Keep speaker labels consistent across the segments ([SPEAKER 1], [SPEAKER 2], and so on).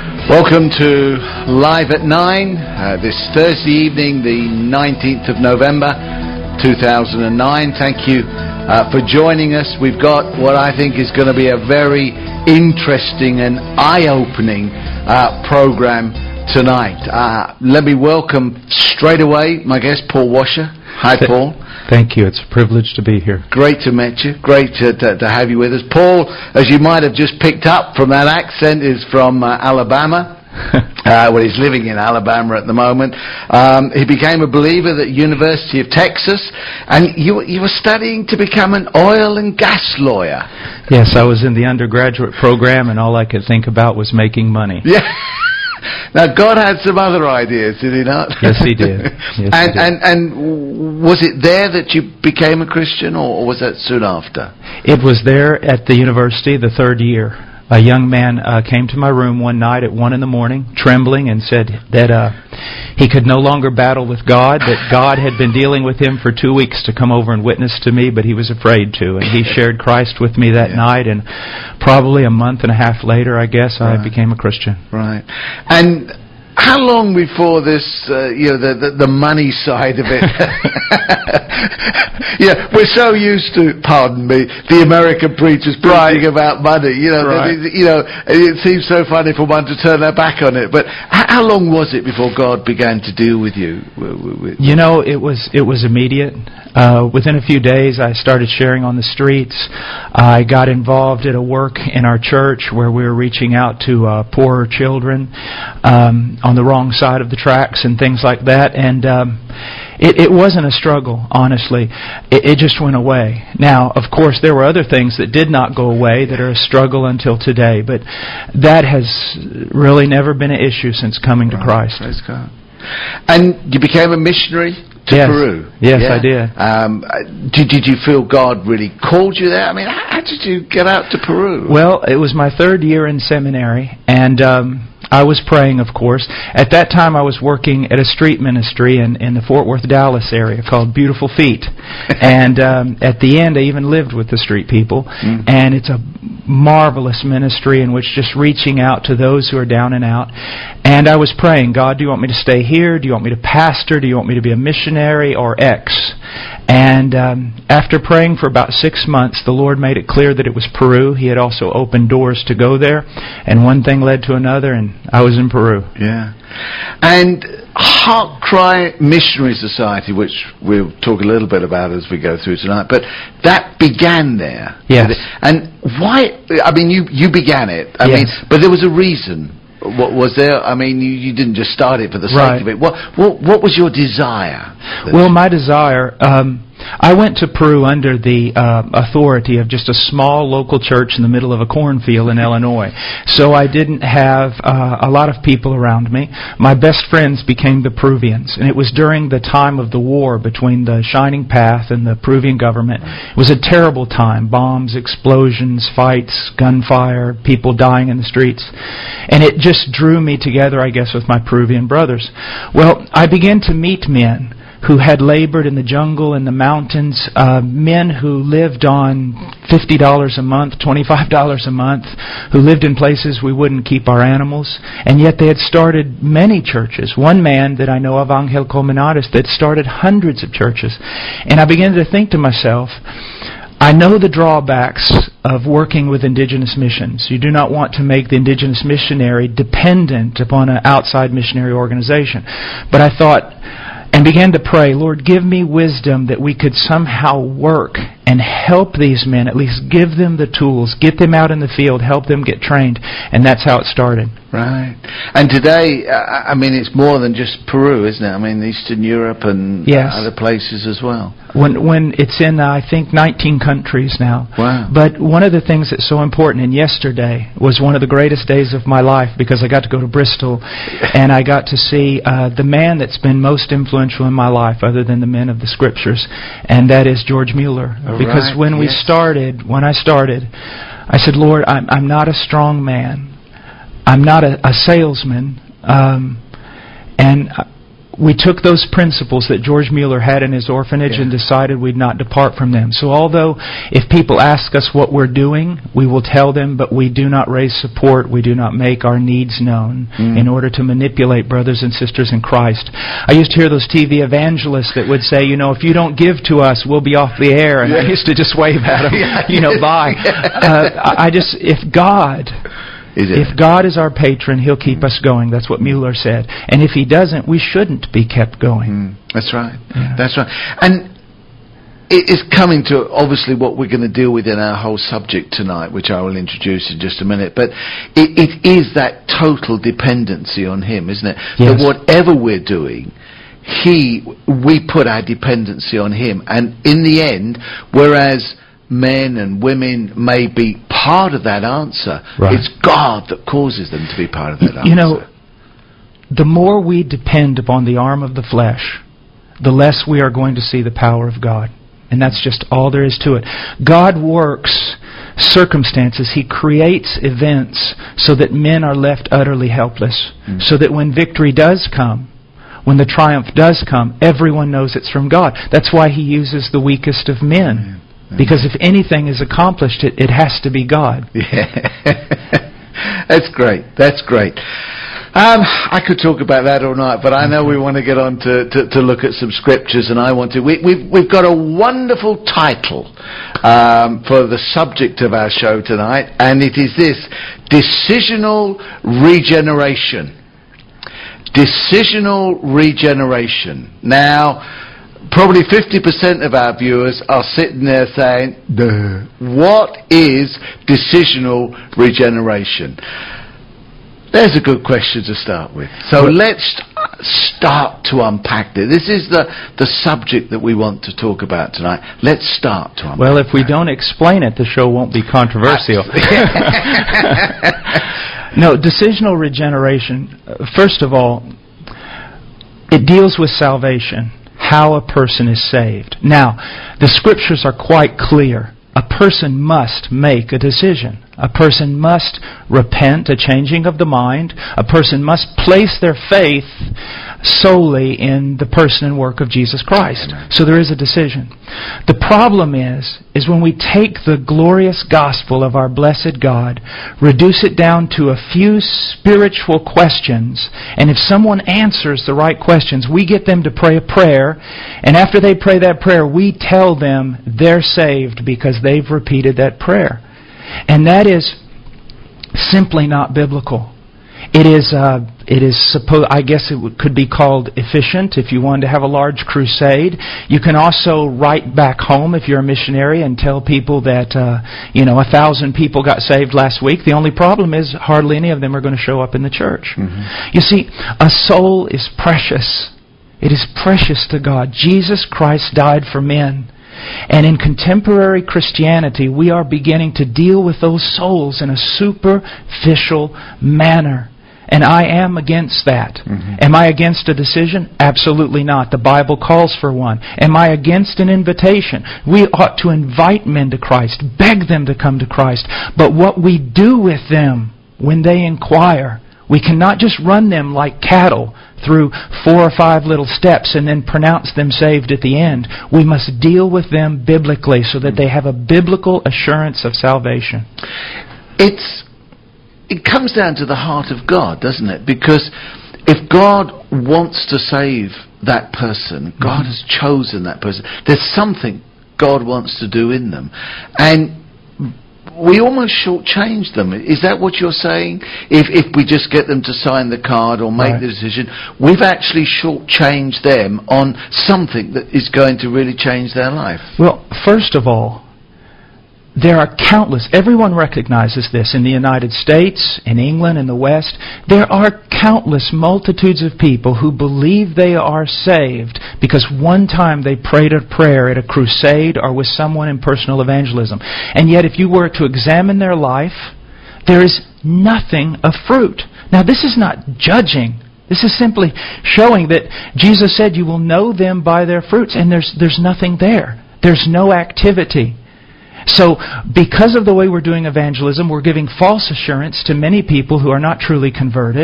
[SPEAKER 1] Welcome to Live at 9, this Thursday evening, the 19th of November 2009. Thank you for joining us. We've got what I think is going to be a very interesting and eye-opening program tonight. Let me welcome straight away my guest, Paul Washer. Hi, Paul.
[SPEAKER 2] Thank you. It's a privilege to be here.
[SPEAKER 1] Great to meet you. Great to have you with us. Paul, as you might have just picked up from that accent, is from Alabama. Well, he's living in Alabama at the moment. He became a believer at the University of Texas, and you were studying to become an oil and gas lawyer.
[SPEAKER 2] Yes, I was in the undergraduate program, and all I could think about was making money.
[SPEAKER 1] Yeah. Now, God had some other ideas, did He not?
[SPEAKER 2] Yes, He did. Yes,
[SPEAKER 1] and was it there that you became a Christian, or was that soon after?
[SPEAKER 2] It was there at the university, the third year. A young man came to my room one night at 1 a.m, trembling, and said that he could no longer battle with God, that God had been dealing with him for 2 weeks to come over and witness to me, but he was afraid to. And he shared Christ with me that night, and probably a month and a half later, I guess, I became a Christian.
[SPEAKER 1] Right. And how long before this, the money side of it? Yeah, we're so used to, pardon me, the American preachers preaching about money. It seems so funny for one to turn their back on it. But how long was it before God began to deal with you?
[SPEAKER 2] It was immediate. Within a few days, I started sharing on the streets. I got involved at a work in our church where we were reaching out to poorer children on the wrong side of the tracks and things like that. And it wasn't a struggle, honestly. It just went away. Now, of course, there were other things that did not go away that are a struggle until today. But that has really never been an issue since coming to Christ.
[SPEAKER 1] Praise God. And you became a missionary to Peru.
[SPEAKER 2] Yes, I did.
[SPEAKER 1] Did you feel God really called you there? I mean, how did you get out to Peru?
[SPEAKER 2] Well, it was my third year in seminary, and I was praying, of course. At that time, I was working at a street ministry in the Fort Worth, Dallas area called Beautiful Feet. And at the end, I even lived with the street people. And it's a marvelous ministry in which just reaching out to those who are down and out. And I was praying, God, do you want me to stay here? Do you want me to pastor? Do you want me to be a missionary or X? And after praying for about 6 months, the Lord made it clear that it was Peru. He had also opened doors to go there. And one thing led to another, and I was in Peru.
[SPEAKER 1] Yeah. And Heart Cry Missionary Society, which we'll talk a little bit about as we go through tonight, but that began there.
[SPEAKER 2] Yes.
[SPEAKER 1] And why? I mean, you began it. I mean, but there was a reason. What was there? I mean, you didn't just start it for the sake of it. What was your desire?
[SPEAKER 2] Well, my desire, I went to Peru under the authority of just a small local church in the middle of a cornfield in Illinois. So I didn't have a lot of people around me. My best friends became the Peruvians, and it was during the time of the war between the Shining Path and the Peruvian government. It was a terrible time. Bombs, explosions, fights, gunfire, people dying in the streets. And it just drew me together, I guess, with my Peruvian brothers. Well, I began to meet men who had labored in the jungle and the mountains, men who lived on $50 a month, $25 a month, who lived in places we wouldn't keep our animals, and yet they had started many churches. One man that I know of, Angel Colmenares, that started hundreds of churches. And I began to think to myself, I know the drawbacks of working with indigenous missions. You do not want to make the indigenous missionary dependent upon an outside missionary organization. But I thought, and began to pray, Lord, give me wisdom that we could somehow work and help these men, at least give them the tools, get them out in the field, help them get trained. And that's how it started.
[SPEAKER 1] Right. And today, I mean, it's more than just Peru, isn't it? I mean, Eastern Europe and other places as well.
[SPEAKER 2] When it's in, I think, 19 countries now.
[SPEAKER 1] Wow.
[SPEAKER 2] But one of the things that's so important, and yesterday was one of the greatest days of my life because I got to go to Bristol and I got to see the man that's been most influential in my life other than the men of the Scriptures, and that is George Mueller. Because when I started, I said, Lord, I'm not a strong man. I'm not a salesman. And we took those principles that George Mueller had in his orphanage and decided we'd not depart from them. So although if people ask us what we're doing, we will tell them, but we do not raise support, we do not make our needs known in order to manipulate brothers and sisters in Christ. I used to hear those TV evangelists that would say, if you don't give to us, we'll be off the air. And I used to just wave at them, bye. If God is our patron, He'll keep us going. That's what Mueller said. And if He doesn't, we shouldn't be kept going.
[SPEAKER 1] That's right. Yeah. That's right. And it's coming to, obviously, what we're going to deal with in our whole subject tonight, which I will introduce in just a minute. But it is that total dependency on Him, isn't it?
[SPEAKER 2] Yes.
[SPEAKER 1] That whatever we're doing, we put our dependency on Him. And in the end, whereas men and women may be part of that answer, right, it's God that causes them to be part of that answer.
[SPEAKER 2] The more we depend upon the arm of the flesh, the less we are going to see the power of God. And that's just all there is to it. God works circumstances. He creates events so that men are left utterly helpless. So that when victory does come, when the triumph does come, everyone knows it's from God. That's why He uses the weakest of men. Because if anything is accomplished, it has to be God.
[SPEAKER 1] Yeah. That's great. That's great. I could talk about that all night, but I know we want to get on to look at some scriptures, and I want to. We've got a wonderful title for the subject of our show tonight, and it is this: Decisional Regeneration. Decisional regeneration. Now, probably 50% of our viewers are sitting there saying, duh, what is decisional regeneration? There's a good question to start with. So let's start to unpack it. This is the subject that we want to talk about tonight. Let's start to unpack it.
[SPEAKER 2] Well, if we don't explain it, the show won't be controversial. No, decisional regeneration, first of all, it deals with salvation, how a person is saved. Now, the Scriptures are quite clear. A person must make a decision. A person must repent, a changing of the mind. A person must place their faith solely in the person and work of Jesus Christ. Amen. So there is a decision. The problem is when we take the glorious gospel of our blessed God, reduce it down to a few spiritual questions, and if someone answers the right questions, we get them to pray a prayer, and after they pray that prayer, we tell them they're saved because they've repeated that prayer. And that is simply not biblical. It is I guess it could be called efficient if you wanted to have a large crusade. You can also write back home if you're a missionary and tell people that 1,000 people got saved last week. The only problem is hardly any of them are going to show up in the church. Mm-hmm. You see, a soul is precious. It is precious to God. Jesus Christ died for men. And in contemporary Christianity, we are beginning to deal with those souls in a superficial manner. And I am against that. Mm-hmm. Am I against a decision? Absolutely not. The Bible calls for one. Am I against an invitation? We ought to invite men to Christ, beg them to come to Christ. But what we do with them when they inquire, we cannot just run them like cattle through 4 or 5 little steps and then pronounce them saved at the end. We must deal with them biblically so that they have a biblical assurance of salvation.
[SPEAKER 1] It comes down to the heart of God, doesn't it? Because if God wants to save that person, God has chosen that person, there's something God wants to do in them. And we almost shortchange them. Is that what you're saying? If we just get them to sign the card or make the decision, we've actually shortchanged them on something that is going to really change their life.
[SPEAKER 2] Well, first of all, there are countless, everyone recognizes this in the United States, in England, in the West. There are countless multitudes of people who believe they are saved because one time they prayed a prayer at a crusade or with someone in personal evangelism. And yet if you were to examine their life, there is nothing of fruit. Now this is not judging. This is simply showing that Jesus said you will know them by their fruits, and there's nothing there. There's no activity. So, because of the way we're doing evangelism, we're giving false assurance to many people who are not truly converted.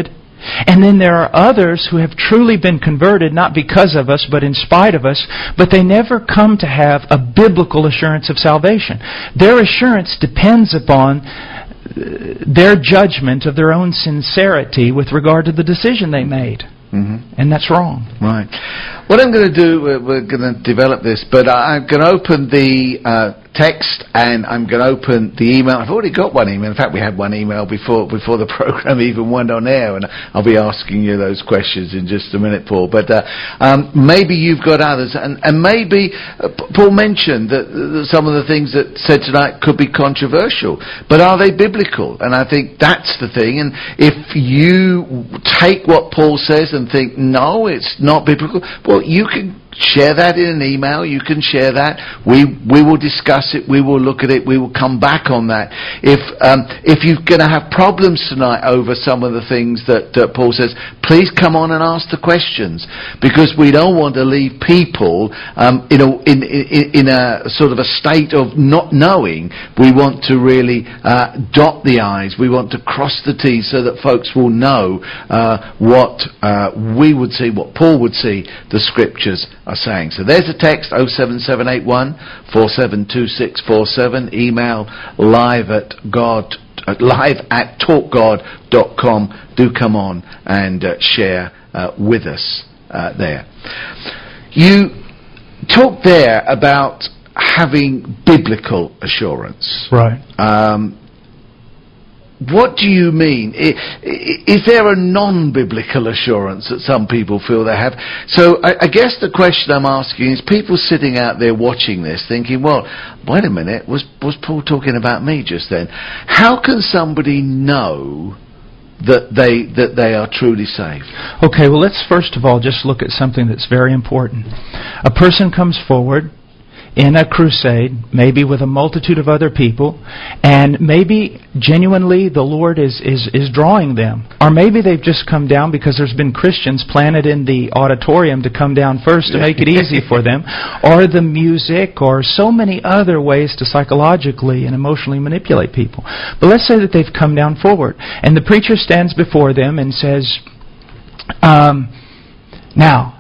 [SPEAKER 2] And then there are others who have truly been converted, not because of us, but in spite of us, but they never come to have a biblical assurance of salvation. Their assurance depends upon their judgment of their own sincerity with regard to the decision they made. Mm-hmm. And that's wrong.
[SPEAKER 1] Right. What I'm going to do, we're going to develop this, but I'm going to open the text and I'm going to open the email. I've already got one email. In fact, we had one email before the program even went on air, and I'll be asking you those questions in just a minute, Paul. But maybe you've got others, and maybe Paul mentioned that some of the things that said tonight could be controversial, but are they biblical? And I think that's the thing. And if you take what Paul says and think, no, it's not biblical, well, you can share that in an email. You can share that. We will discuss it. We will look at it. We will come back on that. If you're going to have problems tonight over some of the things that Paul says, please come on and ask the questions, because we don't want to leave people in a sort of a state of not knowing. We want to really dot the I's. We want to cross the T's so that folks will know what we would see, what Paul would see the Scriptures are saying. So there's a text, 07781 472647, email live at talkgod.com. Do come on and share with us there. You talked there about having biblical assurance.
[SPEAKER 2] Right.
[SPEAKER 1] What do you mean? Is there a non-biblical assurance that some people feel they have? So I guess the question I'm asking is, people sitting out there watching this thinking, well, wait a minute, was Paul talking about me just then? How can somebody know that they are truly saved?
[SPEAKER 2] Okay, well, let's first of all just look at something that's very important. A person comes forward in a crusade, maybe with a multitude of other people, and maybe genuinely the Lord is drawing them. Or maybe they've just come down because there's been Christians planted in the auditorium to come down first to make it easy for them, or the music, or so many other ways to psychologically and emotionally manipulate people. But let's say that they've come down forward, and the preacher stands before them and says, now,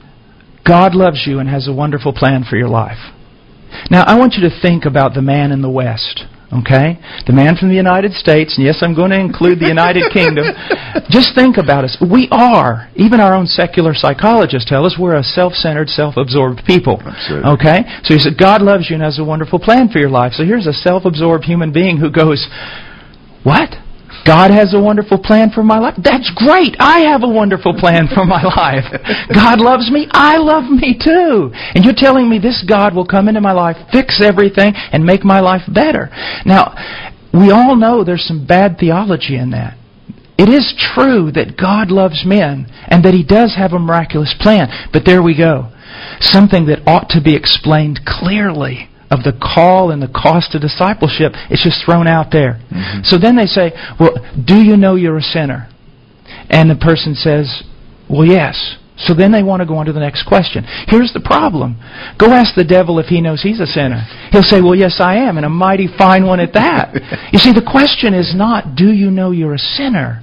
[SPEAKER 2] God loves you and has a wonderful plan for your life. Now, I want you to think about the man in the West, okay? The man from the United States, and yes, I'm going to include the United Kingdom. Just think about us. We are, even our own secular psychologists tell us, we're a self-centered, self-absorbed people.
[SPEAKER 1] Absolutely.
[SPEAKER 2] Okay? So he said, God loves you and has a wonderful plan for your life. So here's a self-absorbed human being who goes, what? God has a wonderful plan for my life? That's great! I have a wonderful plan for my life. God loves me? I love me too! And you're telling me this God will come into my life, fix everything, and make my life better. Now, we all know there's some bad theology in that. It is true that God loves men, and that He does have a miraculous plan. But there we go. Something that ought to be explained clearly of the call and the cost of discipleship, it's just thrown out there. Mm-hmm. So then they say, well, do you know you're a sinner? And the person says, well, yes. So then they want to go on to the next question. Here's the problem. Go ask the devil if he knows he's a sinner. He'll say, well, yes, I am, and a mighty fine one at that. You see, the question is not, do you know you're a sinner?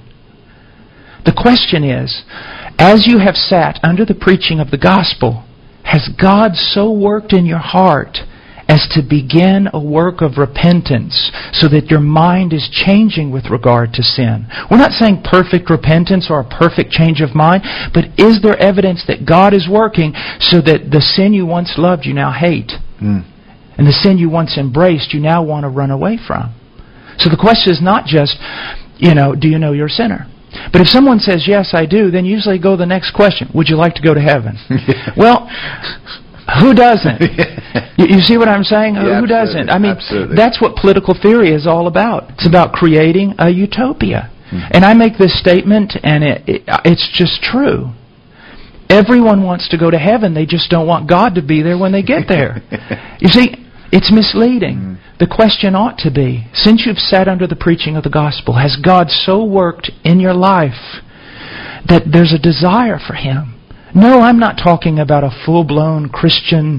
[SPEAKER 2] The question is, as you have sat under the preaching of the gospel, has God so worked in your heart as to begin a work of repentance so that your mind is changing with regard to sin? We're not saying perfect repentance or a perfect change of mind, but is there evidence that God is working so that the sin you once loved you now hate? And the sin you once embraced you now want to run away from? So the question is not just, do you know you're a sinner? But if someone says, yes, I do, then usually go to the next question. Would you like to go to heaven? Well, who doesn't? You see what I'm saying?
[SPEAKER 1] Yeah,
[SPEAKER 2] who doesn't? I mean,
[SPEAKER 1] absolutely.
[SPEAKER 2] That's what political theory is all about. It's about creating a utopia. And I make this statement, and it's just true. Everyone wants to go to heaven. They just don't want God to be there when they get there. You see, it's misleading. The question ought to be, since you've sat under the preaching of the gospel, has God so worked in your life that there's a desire for Him? No, I'm not talking about a full-blown Christian,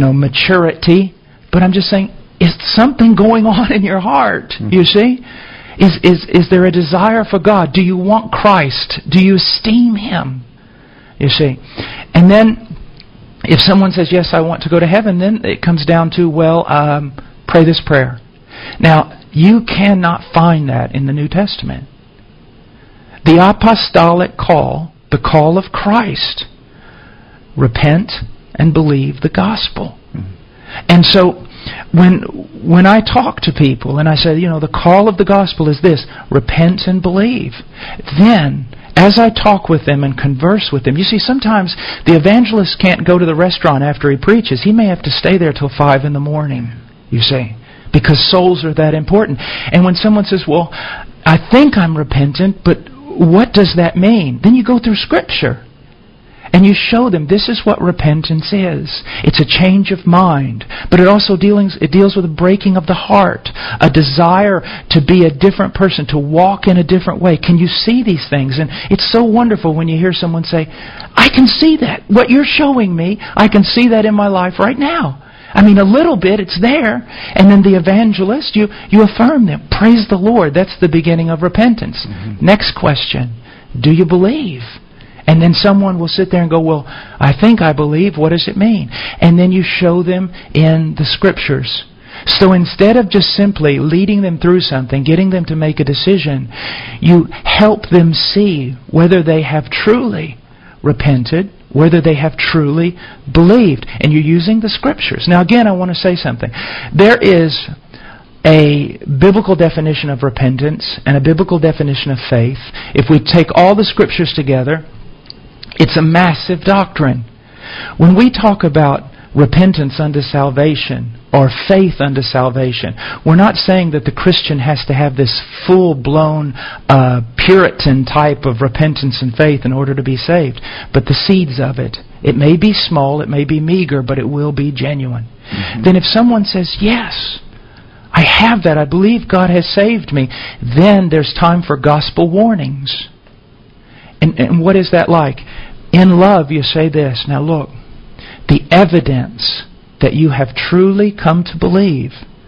[SPEAKER 2] maturity, but I'm just saying, is something going on in your heart, you see? Is there a desire for God? Do you want Christ? Do you esteem Him? You see. And then, if someone says, yes, I want to go to heaven, then it comes down to, pray this prayer. Now, you cannot find that in the New Testament. The apostolic call, the call of Christ, repent and believe the gospel. And so, when I talk to people and I say, the call of the gospel is this, repent and believe, then, as I talk with them and converse with them, you see, sometimes the evangelist can't go to the restaurant after he preaches. He may have to stay there till 5 in the morning, you see, because souls are that important. And when someone says, well, I think I'm repentant, but what does that mean? Then you go through Scripture. And you show them this is what repentance is. It's a change of mind. But it also deals with a breaking of the heart. A desire to be a different person, to walk in a different way. Can you see these things? And it's so wonderful when you hear someone say, I can see that. What you're showing me, I can see that in my life right now. I mean, a little bit, it's there. And then the evangelist, you affirm them. Praise the Lord. That's the beginning of repentance. Mm-hmm. Next question. Do you believe? And then someone will sit there and go, well, I think I believe. What does it mean? And then you show them in the Scriptures. So instead of just simply leading them through something, getting them to make a decision, you help them see whether they have truly repented, whether they have truly believed. And you're using the Scriptures. Now again, I want to say something. There is a biblical definition of repentance and a biblical definition of faith. If we take all the Scriptures together, it's a massive doctrine. When we talk about repentance unto salvation or faith unto salvation, we're not saying that the Christian has to have this full-blown Puritan type of repentance and faith in order to be saved. But the seeds of it, it may be small, it may be meager, but it will be genuine. Mm-hmm. Then if someone says, yes, I have that, I believe God has saved me, then there's time for gospel warnings. And what is that like? In love, you say this. Now look, the evidence that you have truly come to believe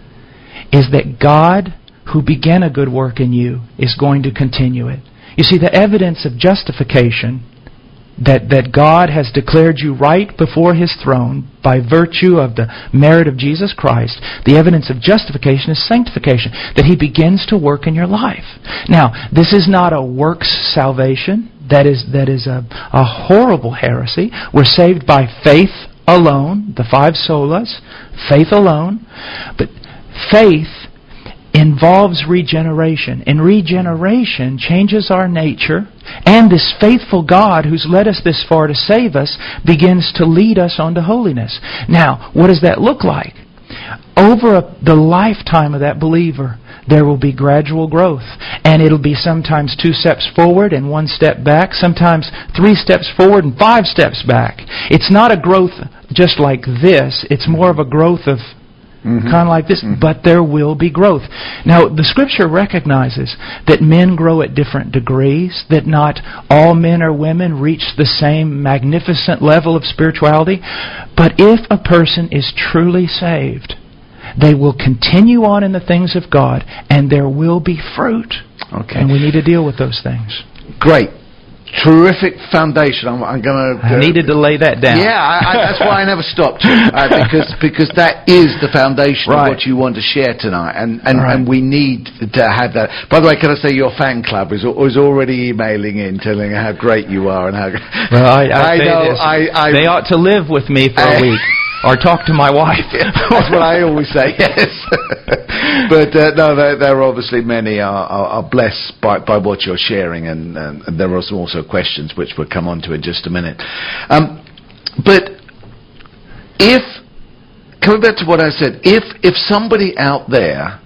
[SPEAKER 2] is that God, who began a good work in you, is going to continue it. You see, the evidence of justification, that God has declared you right before His throne by virtue of the merit of Jesus Christ, the evidence of justification is sanctification, that He begins to work in your life. Now, this is not a works salvation. That is a horrible heresy. We're saved by faith alone, the 5 solas, faith alone. But faith involves regeneration. And regeneration changes our nature. And this faithful God who's led us this far to save us begins to lead us onto holiness. Now, what does that look like? Over the lifetime of that believer, there will be gradual growth. And it'll be sometimes 2 steps forward and 1 step back. Sometimes 3 steps forward and 5 steps back. It's not a growth just like this. It's more of a growth of kind of like this. But there will be growth. Now, the Scripture recognizes that men grow at different degrees, that not all men or women reach the same magnificent level of spirituality. But if a person is truly saved, they will continue on in the things of God, and there will be fruit. Okay. And we need to deal with those things.
[SPEAKER 1] Great. Terrific foundation. I'm going to...
[SPEAKER 2] I needed to lay that down.
[SPEAKER 1] Yeah, that's why I never stopped you. Because that is the foundation of what you want to share tonight. And we need to have that. By the way, can I say your fan club is already emailing in, telling how great you are and how...
[SPEAKER 2] Well, I say this. They ought to live with me for a week. Or talk to my wife.
[SPEAKER 1] That's what I always say, yes. But no, there are obviously many are blessed by what you're sharing, and there are also questions which we'll come on to in just a minute. But coming back to what I said, if somebody out there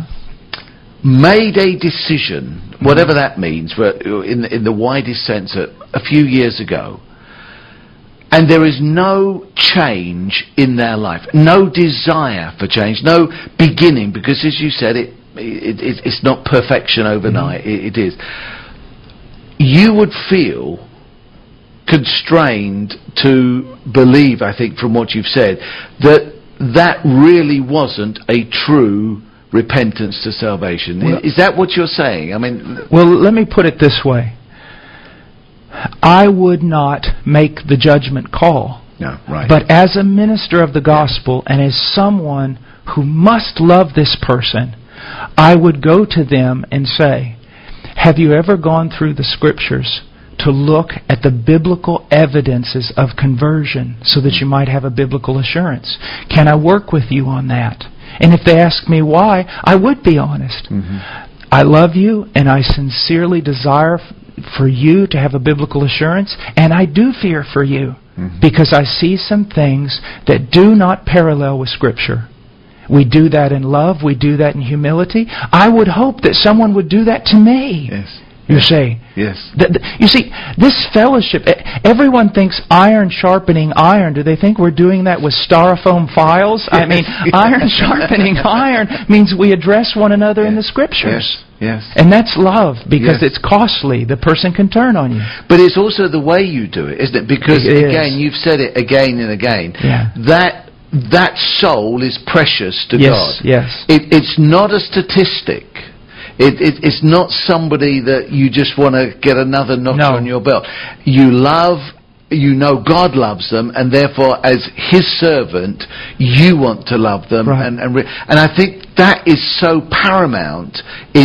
[SPEAKER 1] made a decision, whatever that means, in the widest sense, a few years ago, and there is no change in their life, no desire for change, no beginning, because as you said, it's not perfection overnight, it is. You would feel constrained to believe, I think, from what you've said, that really wasn't a true repentance to salvation.
[SPEAKER 2] Well,
[SPEAKER 1] is that what you're saying? I mean,
[SPEAKER 2] well, let me put it this way. I would not make the judgment call.
[SPEAKER 1] no, right.
[SPEAKER 2] But as a minister of the gospel and as someone who must love this person, I would go to them and say, have you ever gone through the Scriptures to look at the biblical evidences of conversion so that you might have a biblical assurance? Can I work with you on that? And if they ask me why, I would be honest. I love you and I sincerely desire for you to have a biblical assurance, and I do fear for you because I see some things that do not parallel with Scripture. We do that in love. We do that in humility. I would hope that someone would do that to me.
[SPEAKER 1] Yes.
[SPEAKER 2] You say.
[SPEAKER 1] Yes.
[SPEAKER 2] You see, this fellowship, everyone thinks iron sharpening iron. Do they think we're doing that with styrofoam files? I mean, iron sharpening iron means we address one another in the Scriptures.
[SPEAKER 1] Yes.
[SPEAKER 2] And that's love, because it's costly. The person can turn on you.
[SPEAKER 1] But it's also the way you do it, isn't it? Because, again, you've said it again and again, that soul is precious to God.
[SPEAKER 2] Yes.
[SPEAKER 1] It's not a statistic. It's not somebody that you just want to get another notch on your belt. You love, you know God loves them, and therefore as His servant, you want to love them.
[SPEAKER 2] Right.
[SPEAKER 1] And I think that is so paramount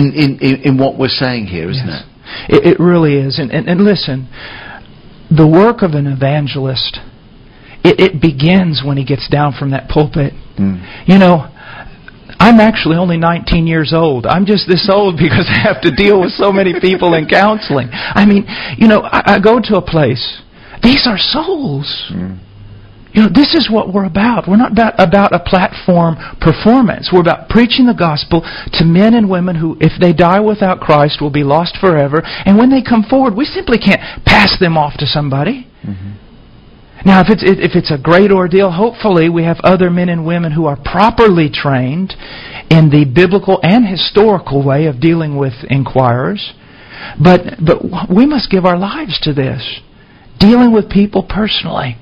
[SPEAKER 1] in what we're saying here, isn't it?
[SPEAKER 2] It really is. And listen, the work of an evangelist, it begins when he gets down from that pulpit. You know, I'm actually only 19 years old. I'm just this old because I have to deal with so many people in counseling. I mean, you know, I go to a place. These are souls. You know, this is what we're about. We're not about a platform performance. We're about preaching the gospel to men and women who, if they die without Christ, will be lost forever. And when they come forward, we simply can't pass them off to somebody. Now, if it's a great ordeal, hopefully we have other men and women who are properly trained in the biblical and historical way of dealing with inquirers. But we must give our lives to this, dealing with people personally.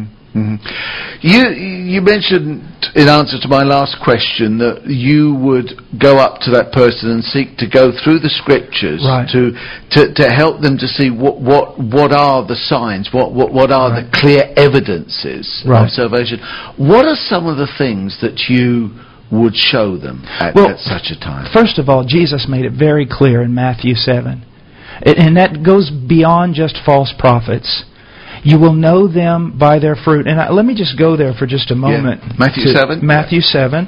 [SPEAKER 1] You mentioned, in answer to my last question, that you would go up to that person and seek to go through the Scriptures to help them to see what are the signs, what are the clear evidences of salvation. What are some of the things that you would show them at such a time?
[SPEAKER 2] First of all, Jesus made it very clear in Matthew 7. And that goes beyond just false prophets. You will know them by their fruit. And let me just go there for just a moment.
[SPEAKER 1] Matthew 7?
[SPEAKER 2] Matthew 7.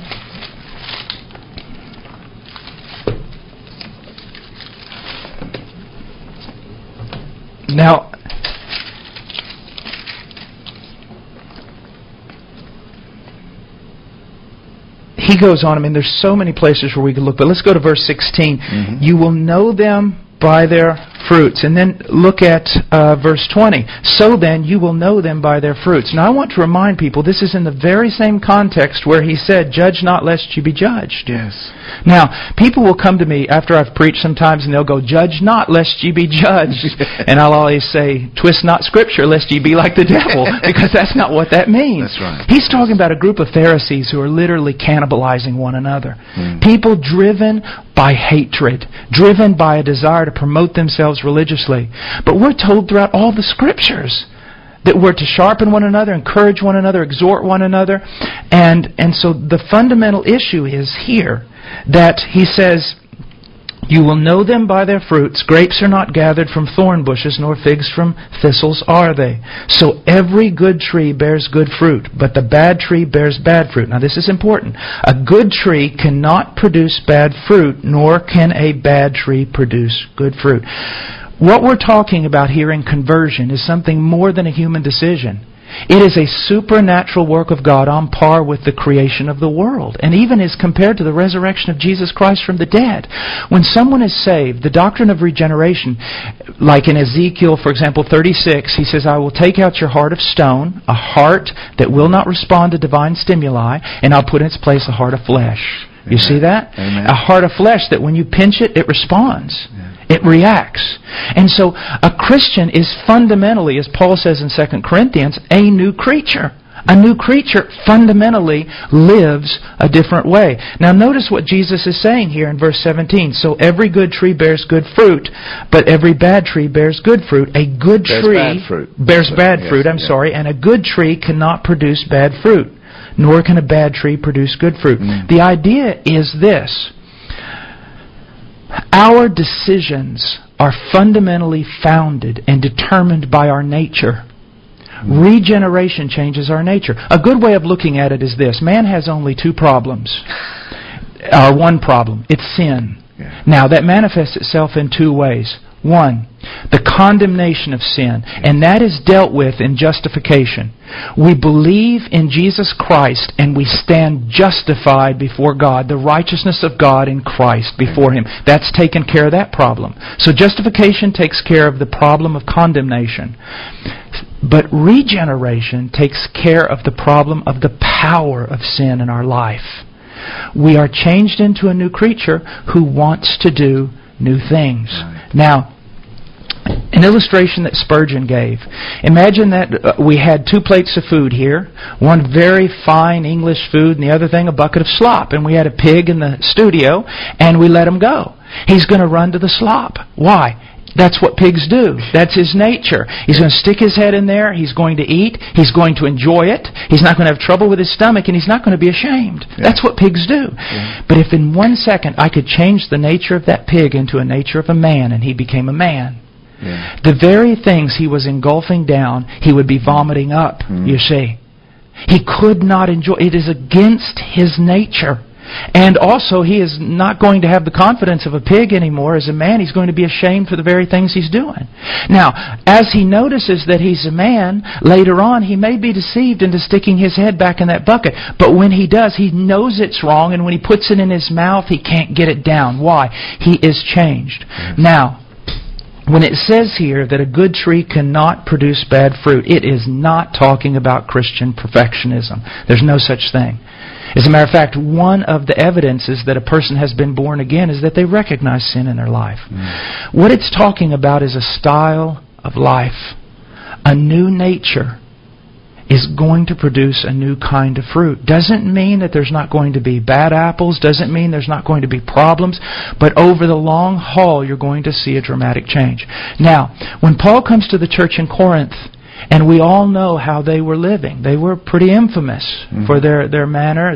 [SPEAKER 2] Now, he goes on. I mean, there's so many places where we could look. But let's go to verse 16. You will know them by their fruits. And then look at verse 20. So then you will know them by their fruits. Now I want to remind people, this is in the very same context where he said, judge not lest you be judged.
[SPEAKER 1] Yes.
[SPEAKER 2] Now, people will come to me after I've preached sometimes and they'll go, judge not lest you be judged. And I'll always say, twist not Scripture lest you be like the devil, because that's not what that means.
[SPEAKER 1] That's right.
[SPEAKER 2] He's talking about a group of Pharisees who are literally cannibalizing one another. People driven by hatred, driven by a desire to promote themselves religiously. But we're told throughout all the Scriptures that we're to sharpen one another, encourage one another, exhort one another. And so the fundamental issue is here that he says, you will know them by their fruits. Grapes are not gathered from thorn bushes, nor figs from thistles are they. So every good tree bears good fruit, but the bad tree bears bad fruit. Now this is important. A good tree cannot produce bad fruit, nor can a bad tree produce good fruit. What we're talking about here in conversion is something more than a human decision. It is a supernatural work of God on par with the creation of the world, and even is compared to the resurrection of Jesus Christ from the dead. When someone is saved, the doctrine of regeneration, like in Ezekiel, for example, 36, he says, I will take out your heart of stone, a heart that will not respond to divine stimuli, and I'll put in its place a heart of flesh. You see that?
[SPEAKER 1] Amen.
[SPEAKER 2] A heart of flesh that when you pinch it, it responds. It reacts. And so a Christian is fundamentally, as Paul says in 2 Corinthians, a new creature. A new creature fundamentally lives a different way. Now notice what Jesus is saying here in verse 17. So every good tree bears good fruit, but every bad tree bears good fruit. A good tree bears bad fruit, and a good tree cannot produce bad fruit, nor can a bad tree produce good fruit. The idea is this. Our decisions are fundamentally founded and determined by our nature. Regeneration changes our nature. A good way of looking at it is this. Man has only two problems. Or one problem. It's sin. Now, that manifests itself in two ways. One, the condemnation of sin, and that is dealt with in justification. We believe in Jesus Christ and we stand justified before God, the righteousness of God in Christ before Him. That's taken care of that problem. So justification takes care of the problem of condemnation. But regeneration takes care of the problem of the power of sin in our life. We are changed into a new creature who wants to do new things. Now, an illustration that Spurgeon gave. Imagine that we had two plates of food here. One very fine English food and the other thing a bucket of slop. And we had a pig in the studio and we let him go. He's going to run to the slop. Why? That's what pigs do. That's his nature. He's going to stick his head in there. He's going to eat. He's going to enjoy it. He's not going to have trouble with his stomach, and he's not going to be ashamed. That's what pigs do. But if in 1 second I could change the nature of that pig into a nature of a man, and he became a man, the very things he was engulfing down, he would be vomiting up, you see. He could not enjoy. It is against his nature. And also, he is not going to have the confidence of a pig anymore. As a man, he's going to be ashamed for the very things he's doing. Now, as he notices that he's a man, later on, he may be deceived into sticking his head back in that bucket. But when he does, he knows it's wrong, and when he puts it in his mouth, he can't get it down. Why? He is changed. Now, when it says here that a good tree cannot produce bad fruit, it is not talking about Christian perfectionism. There's no such thing. As a matter of fact, one of the evidences that a person has been born again is that they recognize sin in their life. What it's talking about is a style of life. A new nature is going to produce a new kind of fruit. Doesn't mean that there's not going to be bad apples, doesn't mean there's not going to be problems, but over the long haul you're going to see a dramatic change. Now, when Paul comes to the church in Corinth, and we all know how they were living. They were pretty infamous for their manner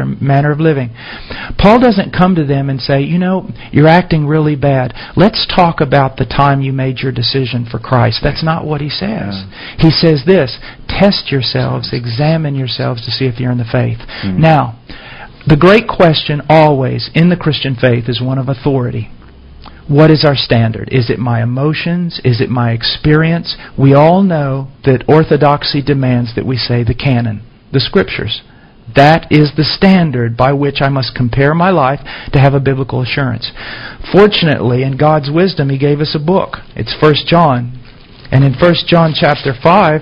[SPEAKER 2] of living. Paul doesn't come to them and say, you know, you're acting really bad. Let's talk about the time you made your decision for Christ. That's not what he says. He says this, test yourselves, examine yourselves to see if you're in the faith. Now, the great question always in the Christian faith is one of authority. What is our standard? Is it my emotions? Is it my experience? We all know that orthodoxy demands that we say the canon, the Scriptures. That is the standard by which I must compare my life to have a biblical assurance. Fortunately, in God's wisdom, He gave us a book. It's 1 John. And in 1 John chapter 5,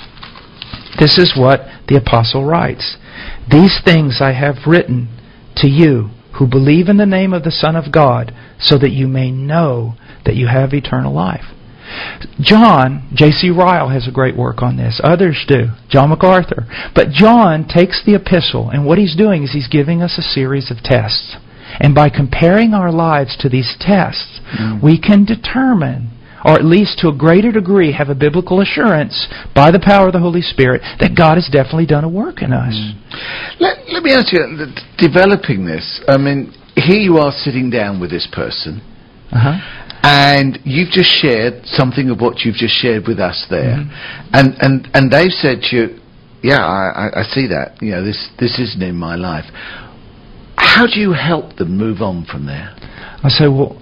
[SPEAKER 2] this is what the apostle writes. These things I have written to you who believe in the name of the Son of God, so that you may know that you have eternal life. John, J.C. Ryle has a great work on this. Others do. John MacArthur. But John takes the epistle, and what he's doing is he's giving us a series of tests. And by comparing our lives to these tests, we can determine, or at least to a greater degree have a biblical assurance by the power of the Holy Spirit that God has definitely done a work in us.
[SPEAKER 1] Let me ask you, developing this, I mean, here you are sitting down with this person, and you've just shared something of what you've just shared with us there, and they've said to you, yeah, I see that, you know, this isn't in my life. How do you help them move on from there?
[SPEAKER 2] I say, well,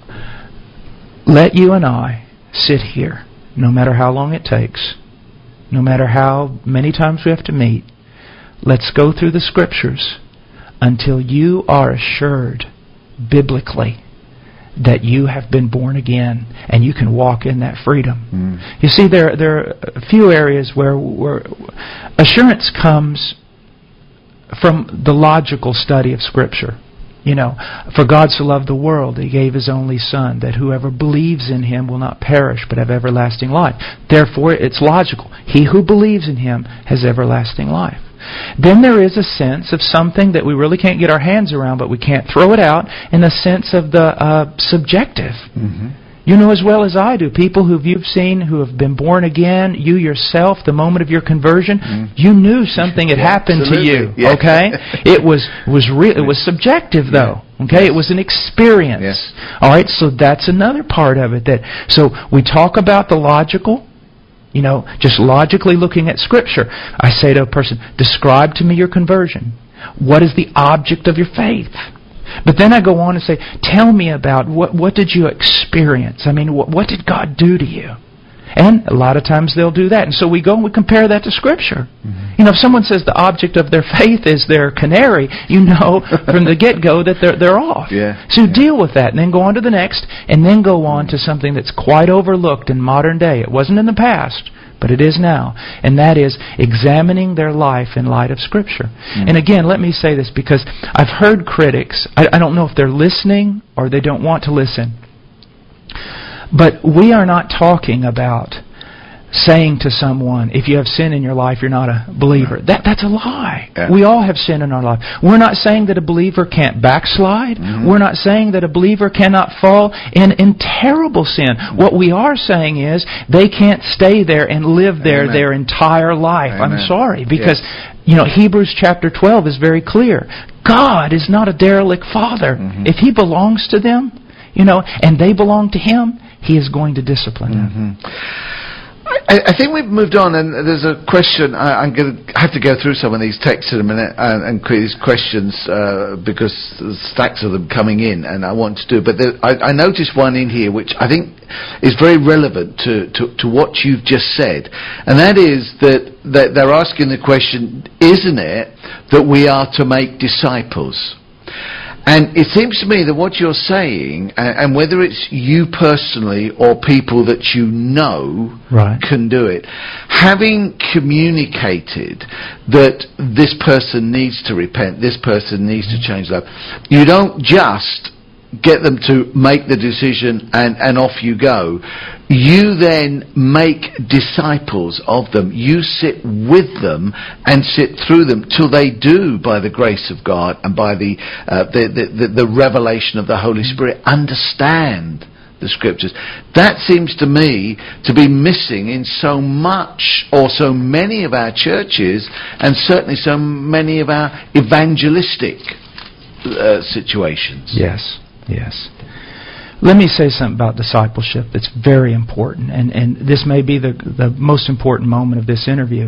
[SPEAKER 2] let you and I sit here, no matter how long it takes, no matter how many times we have to meet. Let's go through the Scriptures until you are assured biblically that you have been born again and you can walk in that freedom. You see, there are a few areas where assurance comes from the logical study of Scripture. You know, for God so loved the world, He gave His only Son, that whoever believes in Him will not perish but have everlasting life. Therefore, it's logical. He who believes in Him has everlasting life. then there is a sense of something that we really can't get our hands around, but we can't throw it out, in a sense of the subjective.
[SPEAKER 1] Mm-hmm.
[SPEAKER 2] You know as well as I do, people who you've seen who have been born again, you yourself, the moment of your conversion, you knew something had happened to you.
[SPEAKER 1] Yeah.
[SPEAKER 2] Okay? It was real. It was subjective, though. Okay? It was an experience.
[SPEAKER 1] Yes.
[SPEAKER 2] All right? So that's another part of it. So we talk about the logical, just logically looking at Scripture. I say to a person, describe to me your conversion. What is the object of your faith? But then I go on and say, tell me about what did you experience? I mean, what did God do to you? And a lot of times they'll do that. And so we go and we compare that to Scripture. Mm-hmm. If someone says the object of their faith is their canary, you know from the get-go that they're off.
[SPEAKER 1] Yeah.
[SPEAKER 2] So deal with that and then go on to the next and then go on to something that's quite overlooked in modern day. It wasn't in the past, but it is now. And that is examining their life in light of Scripture. Mm-hmm. And again, let me say this because I've heard critics, I don't know if they're listening or they don't want to listen, but we are not talking about saying to someone, if you have sin in your life, you're not a believer. That's a lie. Yeah. We all have sin in our life. We're not saying that a believer can't backslide. Mm-hmm. We're not saying that a believer cannot fall in terrible sin. Mm-hmm. What we are saying is they can't stay there and live there their entire life. Amen. I'm sorry, because Hebrews chapter 12 is very clear. God is not a derelict Father. Mm-hmm. If He belongs to them, and they belong to Him, He is going to discipline them.
[SPEAKER 1] Mm-hmm. I think we've moved on, and there's a question. I'm going to have to go through some of these texts in a minute and these questions because there's stacks of them coming in, and I want to do. But I noticed one in here which I think is very relevant to what you've just said, and that is that they're asking the question: isn't it that we are to make disciples? And it seems to me that what you're saying, and whether it's you personally or people that you know can do it, having communicated that this person needs to repent, this person needs to change life, you don't just get them to make the decision and off you go. You then make disciples of them. You sit with them and sit through them till they do, by the grace of God and by the revelation of the Holy Spirit, understand the Scriptures. That seems to me to be missing in so much or so many of our churches, and certainly so many of our evangelistic situations.
[SPEAKER 2] Yes. Let me say something about discipleship that's very important, and this may be the most important moment of this interview.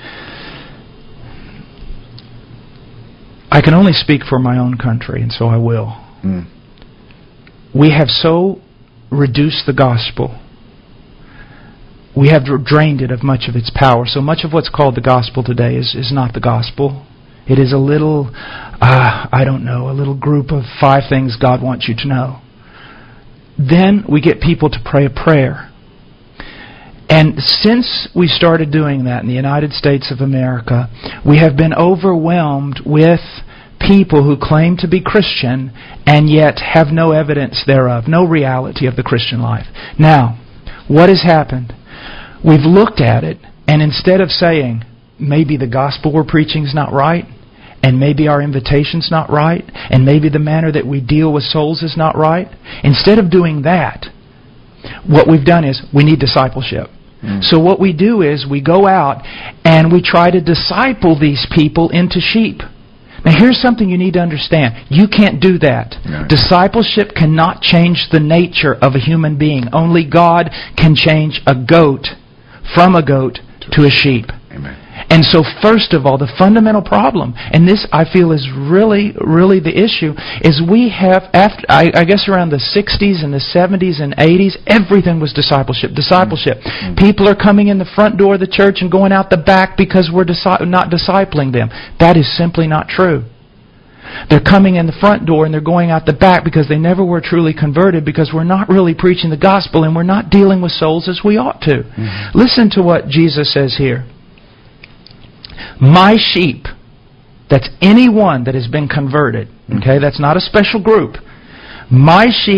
[SPEAKER 2] I can only speak for my own country, and so I will. Mm. We have so reduced the gospel. We have drained it of much of its power. So much of what's called the gospel today is not the gospel. It is a little, a little group of 5 things God wants you to know. Then we get people to pray a prayer. And since we started doing that in the United States of America, we have been overwhelmed with people who claim to be Christian and yet have no evidence thereof, no reality of the Christian life. Now, what has happened? We've looked at it, and instead of saying, maybe the gospel we're preaching is not right, and maybe our invitation's not right, and maybe the manner that we deal with souls is not right, instead of doing that, what we've done is we need discipleship. So what we do is we go out and we try to disciple these people into sheep. Now here's something you need to understand. You can't do that. No. Discipleship cannot change the nature of a human being. Only God can change a goat from a goat to a sheep. Amen. And so first of all, the fundamental problem, and this I feel is really, really the issue, is we have, after I guess around the 60s and the 70s and 80s, everything was discipleship. People are coming in the front door of the church and going out the back because we're not discipling them. That is simply not true. They're coming in the front door and they're going out the back because they never were truly converted, because we're not really preaching the gospel and we're not dealing with souls as we ought to. Listen to what Jesus says here. My sheep, that's anyone that has been converted, okay? That's not a special group. My sheep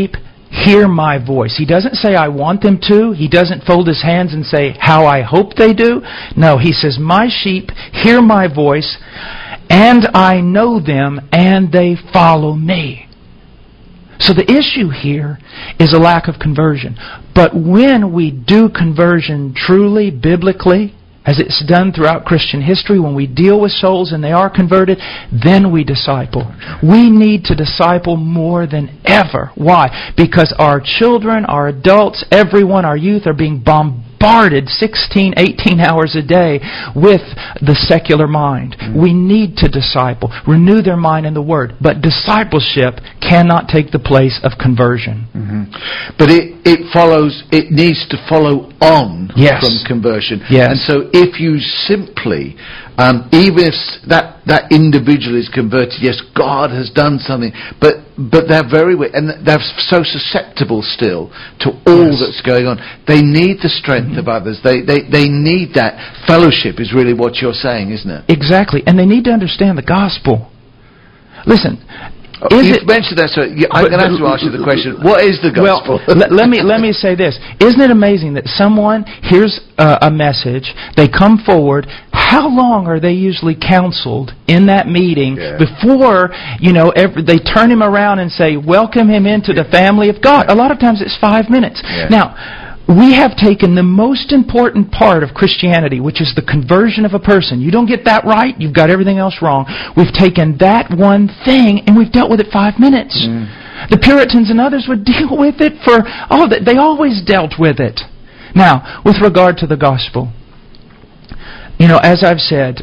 [SPEAKER 2] hear my voice. He doesn't say, I want them to. He doesn't fold his hands and say, how I hope they do. No, he says, my sheep hear my voice, and I know them, and they follow me. So the issue here is a lack of conversion. But when we do conversion truly, biblically, as it's done throughout Christian history, when we deal with souls and they are converted, then we disciple. We need to disciple more than ever. Why? Because our children, our adults, everyone, our youth are being bombarded 16, 18 hours a day with the secular mind. We need to disciple, renew their mind in the Word. But discipleship cannot take the place of conversion.
[SPEAKER 1] But it needs to follow on from conversion. And so if you simply, even if that individual is converted, yes, God has done something, but they're very weak, and they're so susceptible still to all that's going on. They need the strength of others. They need that fellowship, is really what you're saying, isn't it? Exactly.
[SPEAKER 2] And they need to understand the gospel. Listen,
[SPEAKER 1] you've mentioned that, so I'm going to have to ask you the question. What is the gospel?
[SPEAKER 2] Well, let me say this. Isn't it amazing that someone hears a message, they come forward, how long are they usually counseled in that meeting before, they turn him around and say, welcome him into the family of God? A lot of times it's 5 minutes. Now, we have taken the most important part of Christianity, which is the conversion of a person. You don't get that right, you've got everything else wrong. We've taken that one thing and we've dealt with it 5 minutes. The Puritans and others would deal with it they always dealt with it. Now, with regard to the gospel, as I've said,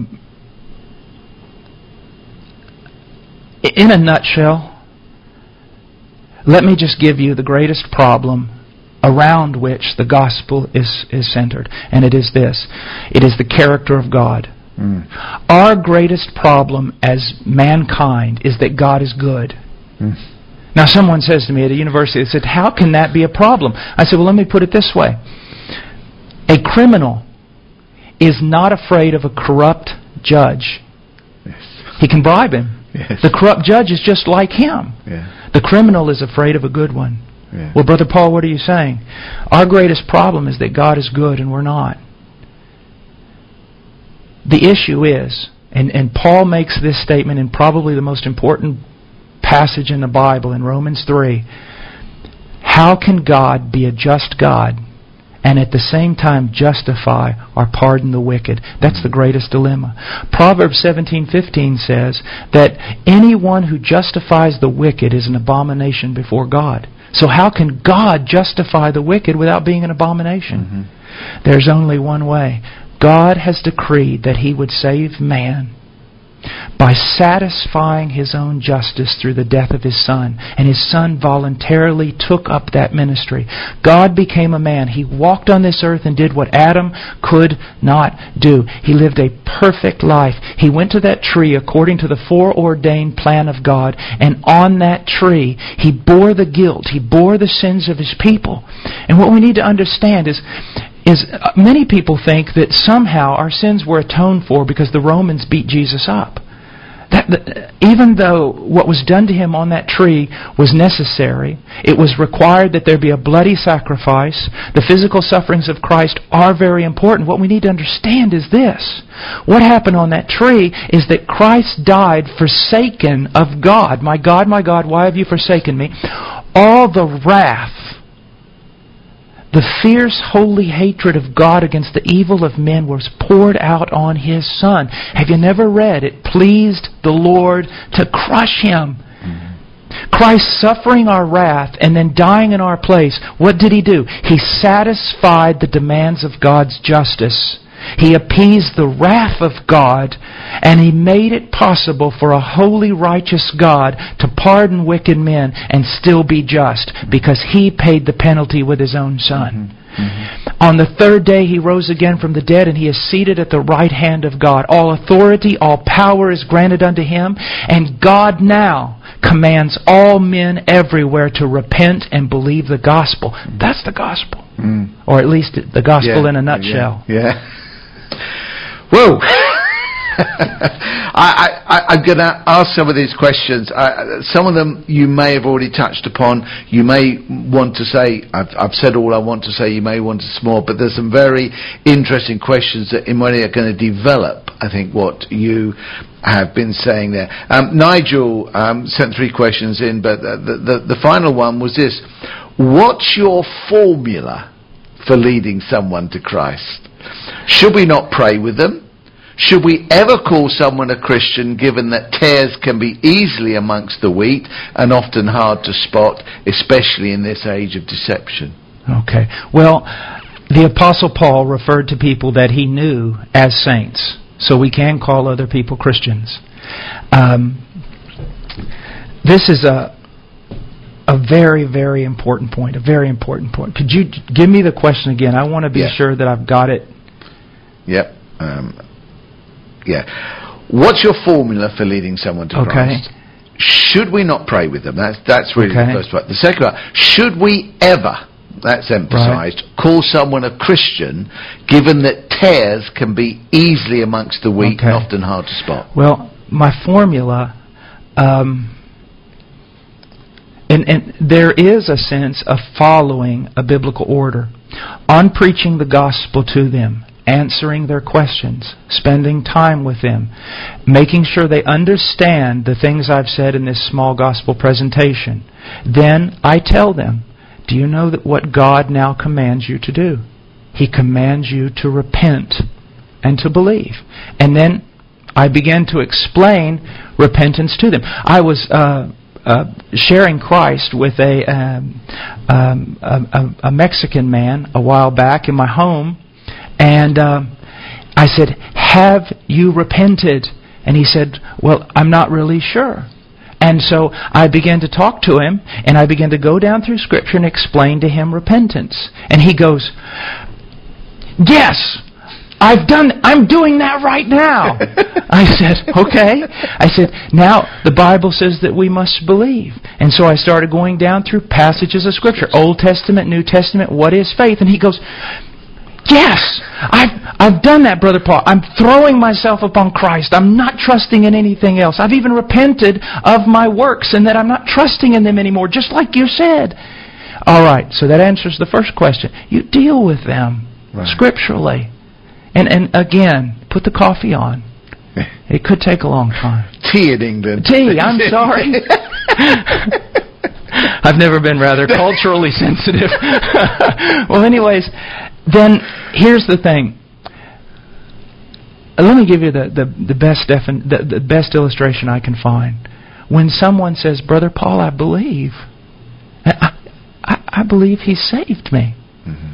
[SPEAKER 2] in a nutshell, let me just give you the greatest problem around which the gospel is centered. And it is this. It is the character of God. Our greatest problem as mankind is that God is good. Now someone says to me at a university, they said, how can that be a problem? I said, well, let me put it this way. A criminal is not afraid of a corrupt judge. He can bribe him. The corrupt judge is just like him. The criminal is afraid of a good one. Well, Brother Paul, what are you saying? Our greatest problem is that God is good and we're not. The issue is, and Paul makes this statement in probably the most important passage in the Bible, in Romans 3, how can God be a just God and at the same time justify or pardon the wicked? That's the greatest dilemma. Proverbs 17:15 says that anyone who justifies the wicked is an abomination before God. So how can God justify the wicked without being an abomination? There's only one way. God has decreed that He would save man by satisfying His own justice through the death of His Son. And His Son voluntarily took up that ministry. God became a man. He walked on this earth and did what Adam could not do. He lived a perfect life. He went to that tree according to the foreordained plan of God, and on that tree He bore the guilt. He bore the sins of His people. And what we need to understand is many people think that somehow our sins were atoned for because the Romans beat Jesus up. Even though what was done to Him on that tree was necessary, it was required that there be a bloody sacrifice. The physical sufferings of Christ are very important. What we need to understand is this. What happened on that tree is that Christ died forsaken of God. My God, why have you forsaken me? All the wrath, the fierce, holy hatred of God against the evil of men was poured out on His Son. Have you never read, it pleased the Lord to crush Him? Christ suffering our wrath and then dying in our place. What did He do? He satisfied the demands of God's justice. He appeased the wrath of God, and He made it possible for a holy, righteous God to pardon wicked men and still be just, because He paid the penalty with His own Son. On the third day He rose again from the dead, and He is seated at the right hand of God. All authority, all power is granted unto Him, and God now commands all men everywhere to repent and believe the gospel. That's the gospel. Or at least the gospel in a nutshell.
[SPEAKER 1] Whoa! I'm going to ask some of these questions. Some of them you may have already touched upon. You may want to say, I've said all I want to say. You may want to more, but there's some very interesting questions that in way are going to develop, I think, what you have been saying there. Nigel sent 3 questions in, but the final one was this. What's your formula for leading someone to Christ? Should we not pray with them? Should we ever call someone a Christian, given that tares can be easily amongst the wheat and often hard to spot, especially in this age of deception?
[SPEAKER 2] Okay. Well, the Apostle Paul referred to people that he knew as saints, so we can call other people Christians. This is a very, very important point. A very important point. Could you give me the question again? I want to be sure that I've got it.
[SPEAKER 1] Yep. What's your formula for leading someone to Christ? Should we not pray with them? That's really the first part. The second part, should we ever, that's emphasized, call someone a Christian, given that tares can be easily amongst the wheat and often hard to spot?
[SPEAKER 2] Well, my formula, and there is a sense of following a biblical order. On preaching the gospel to them, answering their questions, spending time with them, making sure they understand the things I've said in this small gospel presentation. Then I tell them, do you know that what God now commands you to do? He commands you to repent and to believe. And then I begin to explain repentance to them. I was sharing Christ with a Mexican man a while back in my home, and I said, have you repented? And he said, well, I'm not really sure. And so I began to talk to him, and I began to go down through Scripture and explain to him repentance. And he goes, yes, I'm doing that right now. I said, okay. I said, now the Bible says that we must believe. And so I started going down through passages of Scripture, Old Testament, New Testament, what is faith? And he goes, yes, I've done that, Brother Paul. I'm throwing myself upon Christ. I'm not trusting in anything else. I've even repented of my works and that I'm not trusting in them anymore, just like you said. All right, so that answers the first question. You deal with them scripturally. And again, put the coffee on. It could take a long time.
[SPEAKER 1] Tea in England.
[SPEAKER 2] Tea, I'm sorry. I've never been rather culturally sensitive. Well, anyways, then here's the thing. Let me give you the best illustration I can find. When someone says, Brother Paul, I believe. I believe He saved me. Mm-hmm.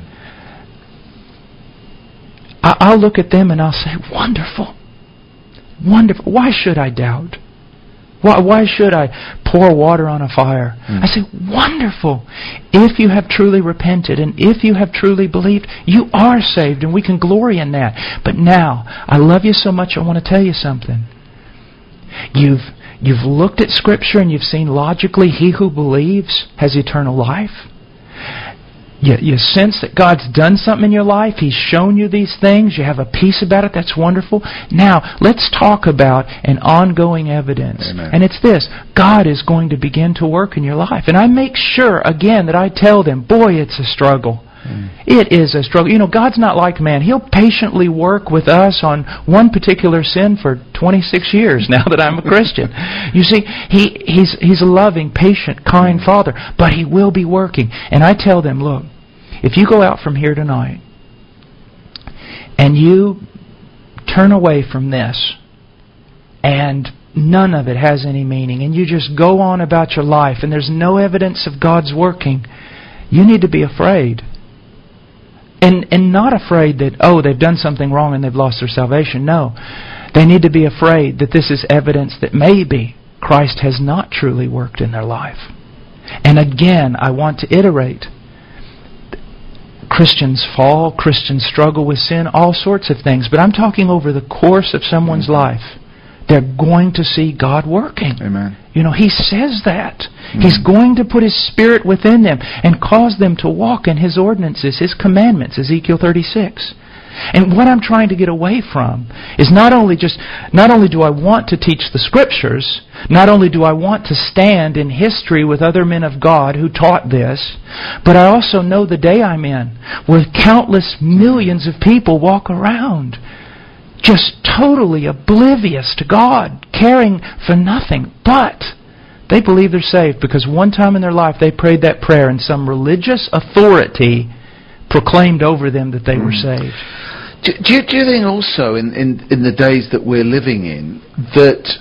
[SPEAKER 2] I'll look at them and I'll say, wonderful. Wonderful. Why should I doubt? Why should I pour water on a fire? I say, wonderful. If you have truly repented and if you have truly believed, you are saved, and we can glory in that. But now, I love you so much, I want to tell you something. You've looked at Scripture and you've seen logically, he who believes has eternal life. You sense that God's done something in your life. He's shown you these things. You have a peace about it. That's wonderful. Now, let's talk about an ongoing evidence.
[SPEAKER 1] Amen.
[SPEAKER 2] And it's this. God is going to begin to work in your life. And I make sure, again, that I tell them, boy, it's a struggle. It is a struggle. You know, God's not like man. He'll patiently work with us on one particular sin for 26 years now that I'm a Christian. You see, He's a loving, patient, kind Father, but He will be working. And I tell them, look, if you go out from here tonight and you turn away from this and none of it has any meaning and you just go on about your life and there's no evidence of God's working, you need to be afraid. And not afraid that, they've done something wrong and they've lost their salvation. No. They need to be afraid that this is evidence that maybe Christ has not truly worked in their life. And again, I want to iterate. Christians fall, Christians struggle with sin, all sorts of things. But I'm talking over the course of someone's life. They're going to see God working.
[SPEAKER 1] Amen.
[SPEAKER 2] You know, He says that. He's going to put His Spirit within them and cause them to walk in His ordinances, His commandments, Ezekiel 36. And what I'm trying to get away from is not only do I want to teach the Scriptures, not only do I want to stand in history with other men of God who taught this, but I also know the day I'm in, where countless millions of people walk around just totally oblivious to God, caring for nothing, but they believe they're saved because one time in their life they prayed that prayer and some religious authority proclaimed over them that they were saved.
[SPEAKER 1] Do you think also in the days that we're living in that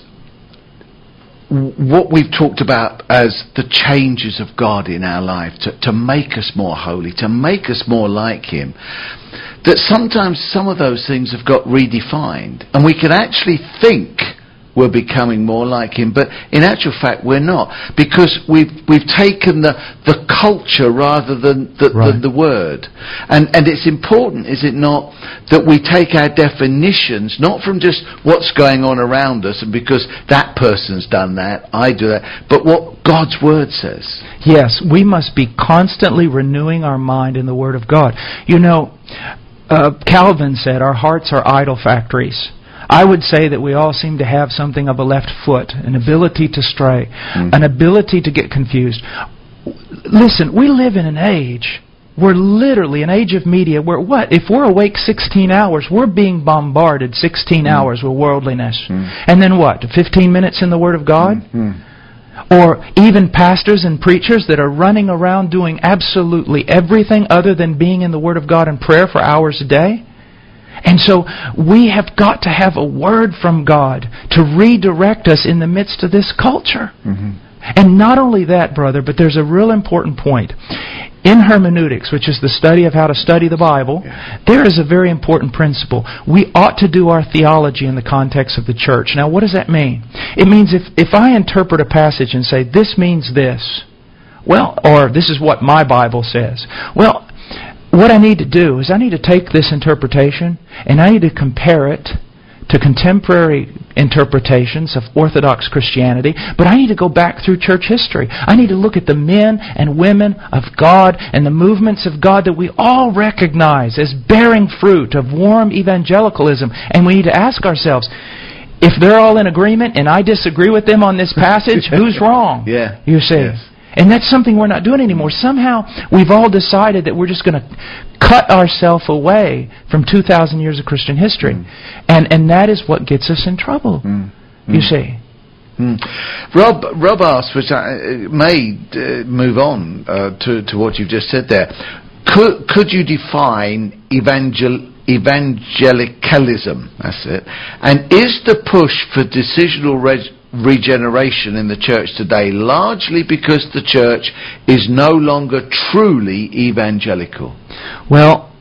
[SPEAKER 1] what we've talked about as the changes of God in our life to make us more holy, to make us more like Him, that sometimes some of those things have got redefined and we can actually think we're becoming more like Him, but in actual fact we're not, because we've taken the culture rather than the word, and it's important, is it not, that we take our definitions not from just what's going on around us and because that person's done that, I do that, but what God's word says.
[SPEAKER 2] Yes, we must be constantly renewing our mind in the Word of God. You know, Calvin said our hearts are idol factories. I would say that we all seem to have something of a left foot, an ability to stray, an ability to get confused. Listen, we live in an age, we're literally an age of media where if we're awake 16 hours, we're being bombarded 16 hours with worldliness. And then 15 minutes in the Word of God? Or even pastors and preachers that are running around doing absolutely everything other than being in the Word of God and prayer for hours a day? And so we have got to have a word from God to redirect us in the midst of this culture. And not only that, brother, but there's a real important point. In hermeneutics, which is the study of how to study the Bible, there is a very important principle. We ought to do our theology in the context of the church. Now, what does that mean? It means if I interpret a passage and say, this means this, or this is what my Bible says, what I need to do is I need to take this interpretation and I need to compare it to contemporary interpretations of Orthodox Christianity, but I need to go back through church history. I need to look at the men and women of God and the movements of God that we all recognize as bearing fruit of warm evangelicalism. And we need to ask ourselves, if they're all in agreement and I disagree with them on this passage, who's wrong? You see.
[SPEAKER 1] Yes.
[SPEAKER 2] And that's something we're not doing anymore. Somehow we've all decided that we're just going to cut ourselves away from 2,000 years of Christian history. And that is what gets us in trouble, you see.
[SPEAKER 1] Rob asked, which I may move on to what you've just said there. Could you define evangelicalism? That's it. And is the push for decisional regeneration in the church today largely because the church is no longer truly evangelical? Well,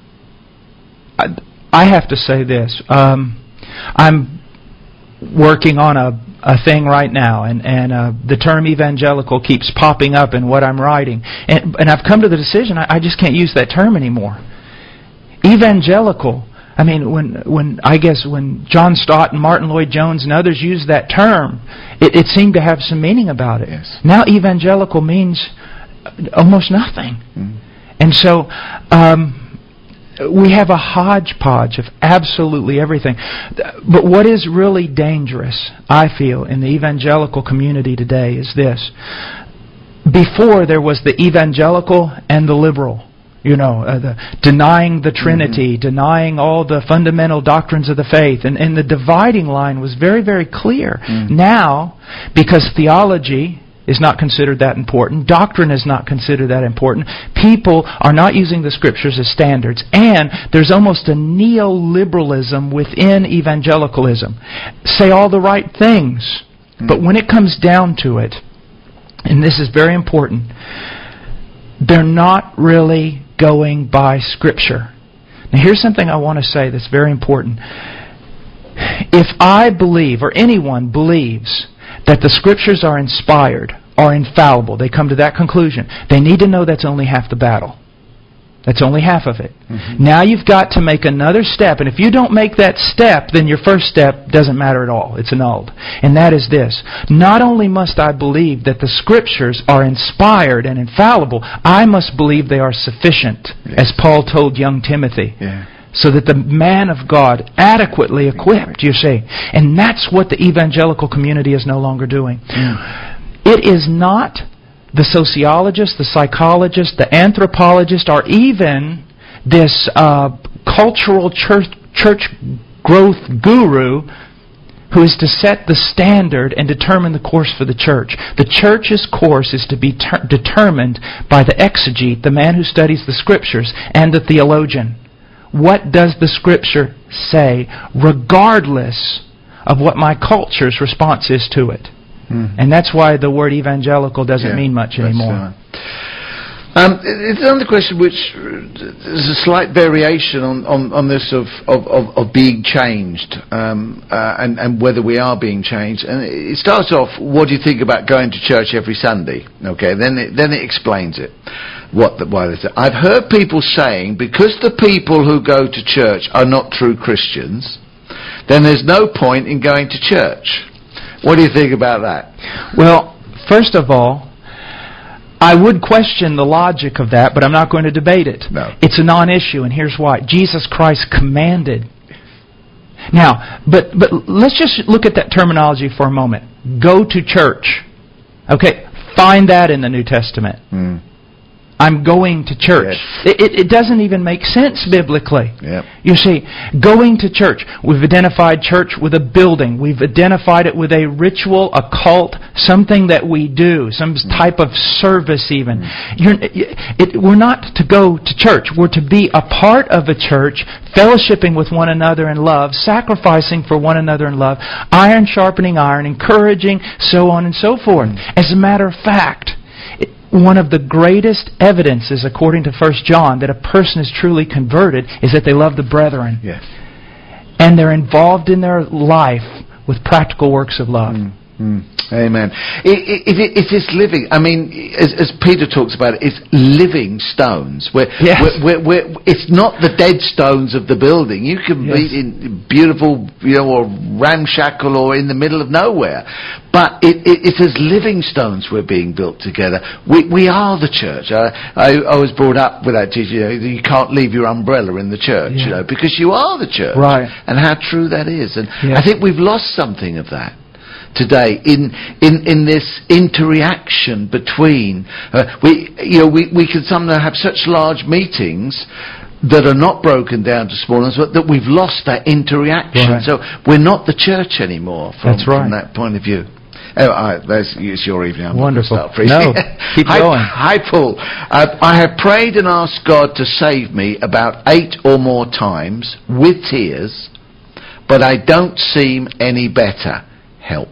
[SPEAKER 2] I have to say this. I'm working on a thing right now, and the term evangelical keeps popping up in what I'm writing. And I've come to the decision I just can't use that term anymore. Evangelical, I mean, when John Stott and Martin Lloyd-Jones and others used that term, it seemed to have some meaning about it.
[SPEAKER 1] Yes.
[SPEAKER 2] Now evangelical means almost nothing. And so we have a hodgepodge of absolutely everything. But what is really dangerous, I feel, in the evangelical community today is this. Before there was the evangelical and the liberal. The denying the Trinity, denying all the fundamental doctrines of the faith. And the dividing line was very, very clear. Now, because theology is not considered that important, doctrine is not considered that important, people are not using the Scriptures as standards, and there's almost a neoliberalism within evangelicalism. Say all the right things, but when it comes down to it, and this is very important, they're not really going by Scripture. Now here's something I want to say that's very important. If I believe, or anyone believes, that the Scriptures are inspired, are infallible, they come to that conclusion, they need to know that's only half the battle. That's only half of it. Now you've got to make another step, and if you don't make that step, then your first step doesn't matter at all. It's annulled. And that is this. Not only must I believe that the Scriptures are inspired and infallible, I must believe they are sufficient, as Paul told young Timothy. so that the man of God adequately equipped, you see. And that's what the evangelical community is no longer doing. It is not the sociologist, the psychologist, the anthropologist, or even this cultural church growth guru who is to set the standard and determine the course for the church. The church's course is to be determined by the exegete, the man who studies the Scriptures, and the theologian. What does the Scripture say, regardless of what my culture's response is to it? And that's why the word evangelical doesn't mean much anymore.
[SPEAKER 1] It's another question which is a slight variation on this of being changed and whether we are being changed. And it starts off, what do you think about going to church every Sunday? Okay, then it explains it. Why is it? I've heard people saying, because the people who go to church are not true Christians, then there's no point in going to church. What do you think about that?
[SPEAKER 2] Well, first of all, I would question the logic of that, but I'm not going to debate it.
[SPEAKER 1] No.
[SPEAKER 2] It's a non-issue, and here's why. Jesus Christ commanded. Now, but let's just look at that terminology for a moment. Go to church. Okay, find that in the New Testament. I'm going to church. Yes. It doesn't even make sense biblically.
[SPEAKER 1] Yep.
[SPEAKER 2] You see, going to church. We've identified church with a building. We've identified it with a ritual, a cult, something that we do, some type of service even. We're not to go to church. We're to be a part of a church, fellowshipping with one another in love, sacrificing for one another in love, iron sharpening iron, encouraging, so on and so forth. As a matter of fact, one of the greatest evidences, according to 1 John, that a person is truly converted is that they love the brethren.
[SPEAKER 1] Yes.
[SPEAKER 2] And they're involved in their life with practical works of love.
[SPEAKER 1] Amen. If it's living, I mean, as Peter talks about it, it's living stones. It's not the dead stones of the building. You can be in beautiful, or ramshackle or in the middle of nowhere. But it's as living stones we're being built together. We are the church. I was brought up with that teaching, you can't leave your umbrella in the church, because you are the church.
[SPEAKER 2] Right.
[SPEAKER 1] And how true that is. And I think we've lost something of that today in this interaction between we can sometimes have such large meetings that are not broken down to small ones, but that we've lost that interaction. Right. So we're not the church anymore from that point of view. It's your evening. I'm
[SPEAKER 2] wonderful.
[SPEAKER 1] No,
[SPEAKER 2] keep going.
[SPEAKER 1] Hi, Paul. I have prayed and asked God to save me about 8 or more times with tears, but I don't seem any better. Help.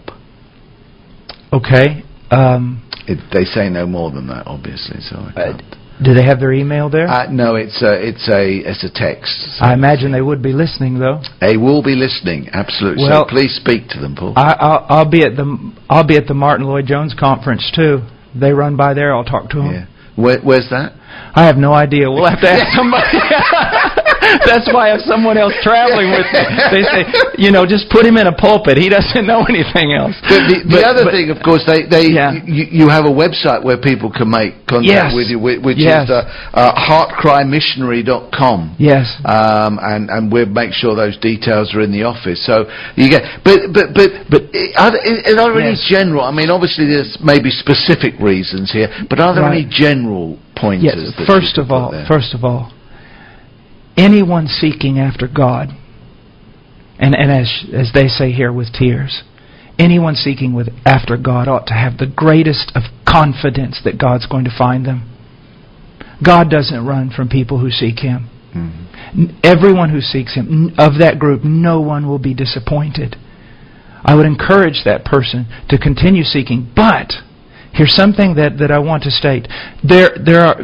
[SPEAKER 2] Okay.
[SPEAKER 1] They say no more than that, obviously. So
[SPEAKER 2] do they have their email there?
[SPEAKER 1] No, it's a text. So
[SPEAKER 2] I imagine they would be listening, though.
[SPEAKER 1] They will be listening, absolutely.
[SPEAKER 2] Well,
[SPEAKER 1] so please speak to them, Paul.
[SPEAKER 2] I'll be at the Martin Lloyd-Jones conference too. They run by there. I'll talk to them.
[SPEAKER 1] Yeah. Where's that?
[SPEAKER 2] I have no idea. We'll have to ask somebody. That's why I have someone else traveling with me. They say, just put him in a pulpit. He doesn't know anything else.
[SPEAKER 1] But the other thing, of course, you have a website where people can make contact with you, which is heartcrymissionary.com.
[SPEAKER 2] Yes.
[SPEAKER 1] And we'll make sure those details are in the office. So you get, but are there any general? I mean, obviously there's maybe specific reasons here, but are there any general pointers?
[SPEAKER 2] Yes. First of all. Anyone seeking after God, and as they say here with tears, anyone seeking after God ought to have the greatest of confidence that God's going to find them. God doesn't run from people who seek Him. Mm-hmm. Everyone who seeks Him, of that group, no one will be disappointed. I would encourage that person to continue seeking. But here's something that I want to state. There are...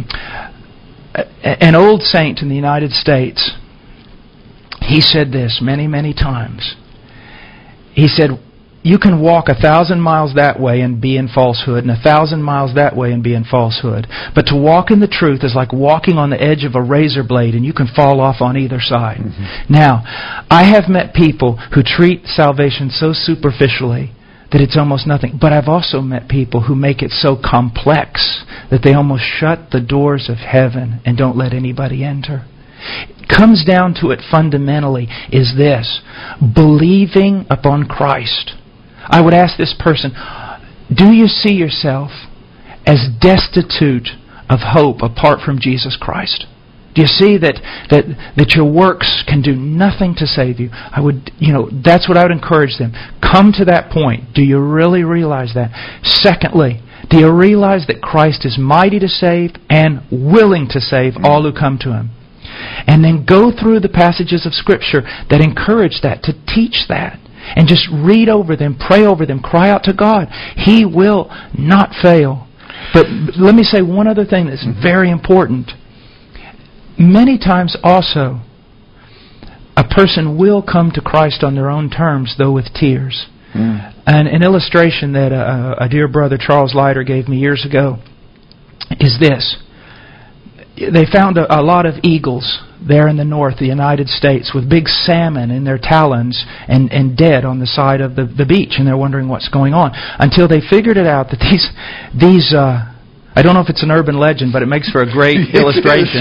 [SPEAKER 2] An old saint in the United States, he said this many, many times. He said, you can walk 1,000 miles that way and be in falsehood, and 1,000 miles that way and be in falsehood. But to walk in the truth is like walking on the edge of a razor blade, and you can fall off on either side. Mm-hmm. Now, I have met people who treat salvation so superficially that it's almost nothing. But I've also met people who make it so complex that they almost shut the doors of heaven and don't let anybody enter. comes down to it fundamentally is this: believing upon Christ. I would ask this person, do you see yourself as destitute of hope apart from Jesus Christ? Do you see that your works can do nothing to save you? That's what I would encourage them. Come to that point. Do you really realize that? Secondly, do you realize that Christ is mighty to save and willing to save all who come to Him? And then go through the passages of Scripture that encourage that, to teach that. And just read over them, pray over them, cry out to God. He will not fail. But let me say one other thing that's very important. Many times also, a person will come to Christ on their own terms, though with tears. And an illustration that a dear brother, Charles Leiter, gave me years ago is this. They found a lot of eagles there in the north, the United States, with big salmon in their talons and dead on the side of the beach. And they're wondering what's going on. Until they figured it out that these I don't know if it's an urban legend, but it makes for a great illustration.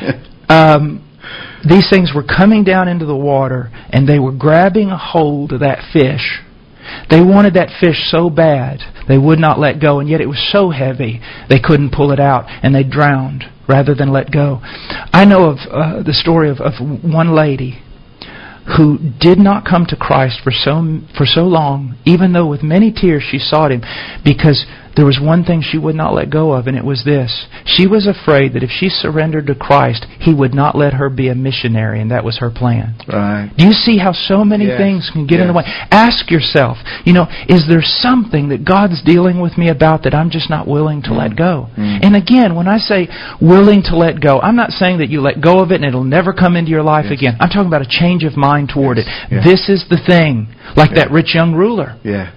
[SPEAKER 2] These things were coming down into the water, and they were grabbing a hold of that fish. They wanted that fish so bad, they would not let go, and yet it was so heavy, they couldn't pull it out, and they drowned rather than let go. I know of the story of one lady who did not come to Christ for so long, even though with many tears she sought Him, because there was one thing she would not let go of, and it was this. She was afraid that if she surrendered to Christ, He would not let her be a missionary, and that was her plan.
[SPEAKER 1] Right.
[SPEAKER 2] Do you see how so many things can get in the way? Ask yourself, is there something that God's dealing with me about that I'm just not willing to let go? And again, when I say willing to let go, I'm not saying that you let go of it and it'll never come into your life again. I'm talking about a change of mind toward it. This is the thing. Like that rich young ruler.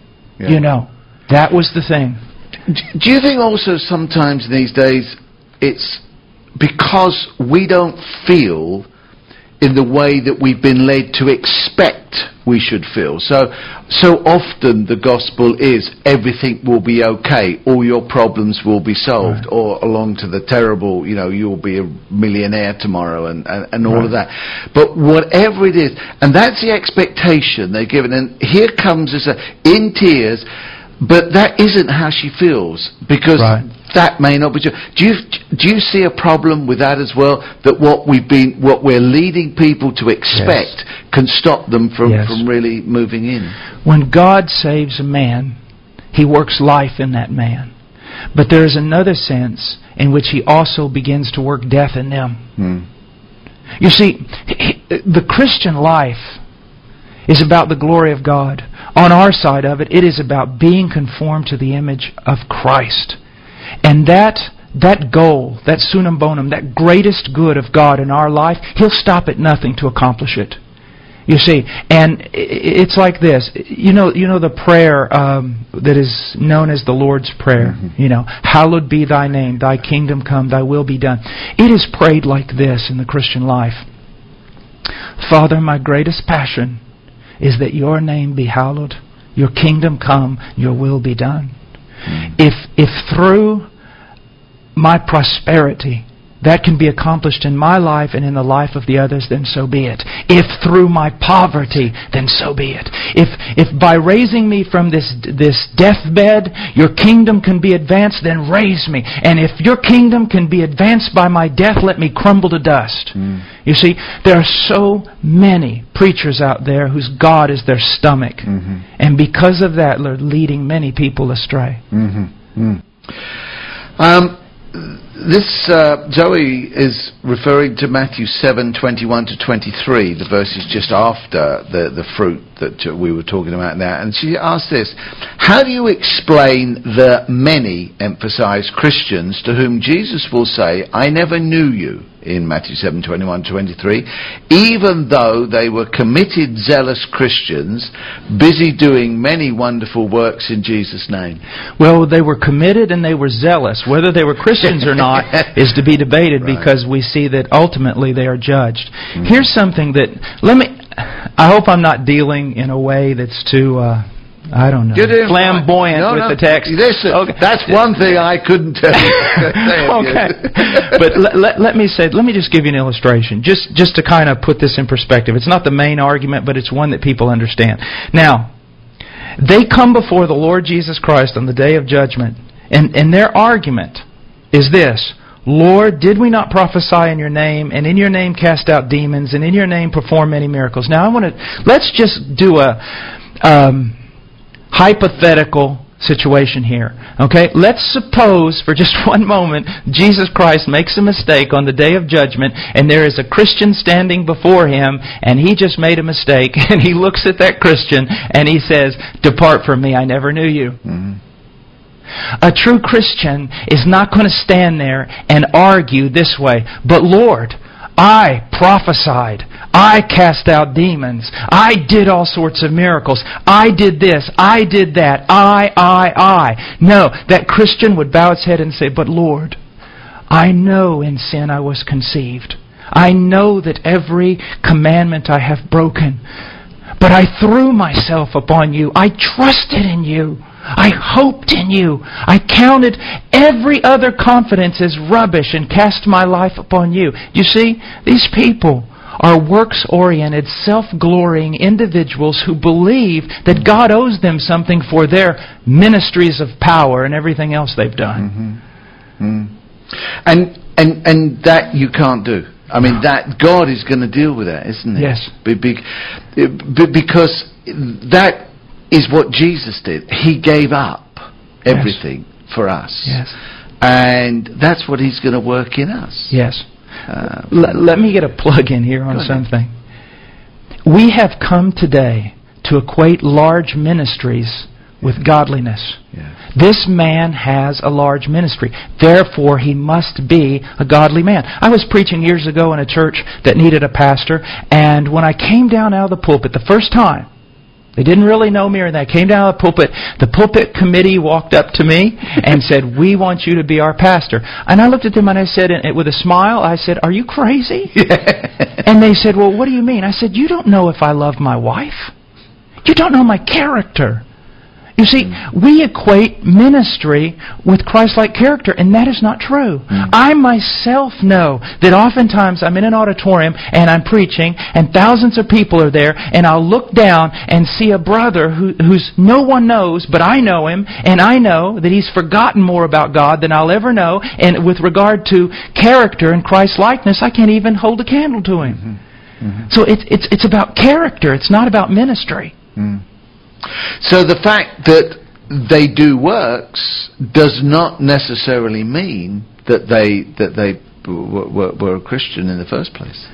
[SPEAKER 2] That was the thing.
[SPEAKER 1] Do you think also sometimes these days it's because we don't feel in the way that we've been led to expect we should feel? So often the gospel is everything will be okay, all your problems will be solved, or along to the terrible, you'll be a millionaire tomorrow and all of that. But whatever it is, and that's the expectation they're given, and here comes in tears. But that isn't how she feels, because that may not be true. Do you see a problem with that as well? That what we're leading people to expect can stop them from really moving in.
[SPEAKER 2] When God saves a man, He works life in that man. But there is another sense in which He also begins to work death in them. You see, the Christian life is about the glory of God. On our side of it, it is about being conformed to the image of Christ. And that goal, that sunum bonum, that greatest good of God in our life, He'll stop at nothing to accomplish it. You see, and it's like this. You know the prayer that is known as the Lord's Prayer. Hallowed be Thy name, Thy kingdom come, Thy will be done. It is prayed like this in the Christian life. Father, my greatest passion is that Your name be hallowed, Your kingdom come, Your will be done. If through my prosperity that can be accomplished in my life and in the life of the others, then so be it. If through my poverty, then so be it. If by raising me from this deathbed, Your kingdom can be advanced, then raise me. And if Your kingdom can be advanced by my death, let me crumble to dust. You see, there are so many preachers out there whose God is their stomach. And because of that, they're leading many people astray.
[SPEAKER 1] This Zoe is referring to Matthew 7:21 to 23, the verses just after the fruit that we were talking about now. And she asked this: how do you explain the many emphasized Christians to whom Jesus will say, I never knew you, in Matthew 7:21 to 23, even though they were committed, zealous Christians, busy doing many wonderful works in Jesus' name?
[SPEAKER 2] Well, they were committed and they were zealous. Whether they were Christians or not is to be debated, because we see that ultimately they are judged. Here's something that, I hope I'm not dealing in a way that's too I don't know. Flamboyant with the text.
[SPEAKER 1] Listen, that's one thing I couldn't tell you.
[SPEAKER 2] Okay. But let me just give you an illustration, just to kind of put this in perspective. It's not the main argument, but it's one that people understand. Now, they come before the Lord Jesus Christ on the day of judgment, and their argument is this: Lord, did we not prophesy in your name, and in your name cast out demons, and in your name perform many miracles? Now, let's just do a hypothetical situation here. Okay? Let's suppose for just one moment Jesus Christ makes a mistake on the day of judgment, and there is a Christian standing before Him, and he just made a mistake, and he looks at that Christian and he says, "Depart from me, I never knew you." Mm-hmm. A true Christian is not going to stand there and argue this way, "But Lord, I prophesied. I cast out demons. I did all sorts of miracles. I did this. I did that. I." No, that Christian would bow his head and say, "But Lord, I know in sin I was conceived. I know that every commandment I have broken. But I threw myself upon you. I trusted in you. I hoped in you. I counted every other confidence as rubbish and cast my life upon you." You see, these people are works-oriented, self-glorying individuals who believe that God owes them something for their ministries of power and everything else they've done.
[SPEAKER 1] Mm-hmm. And that you can't do. I mean, that God is going to deal with that, isn't it?
[SPEAKER 2] Yes.
[SPEAKER 1] Because that is what Jesus did. He gave up everything for us.
[SPEAKER 2] Yes.
[SPEAKER 1] And that's what He's going to work in us.
[SPEAKER 2] Yes. Let me get a plug in here on something. We have come today to equate large ministries with godliness. Yeah. This man has a large ministry. Therefore, he must be a godly man. I was preaching years ago in a church that needed a pastor, and when I came down out of the pulpit the first time, they didn't really know me or that. I came down out of the pulpit committee walked up to me and said, "We want you to be our pastor." And I looked at them and I said, with a smile, I said, "Are you crazy?" And they said, "Well, what do you mean?" I said, "You don't know if I love my wife. You don't know my character." You see, we equate ministry with Christ-like character, and that is not true. I myself know that oftentimes I'm in an auditorium and I'm preaching, and thousands of people are there, and I'll look down and see a brother who's no one knows, but I know him, and I know that he's forgotten more about God than I'll ever know, and with regard to character and Christ-likeness, I can't even hold a candle to him. Mm-hmm. Mm-hmm. So it's about character. It's not about ministry.
[SPEAKER 1] So the fact that they do works does not necessarily mean that they were a Christian in the first place.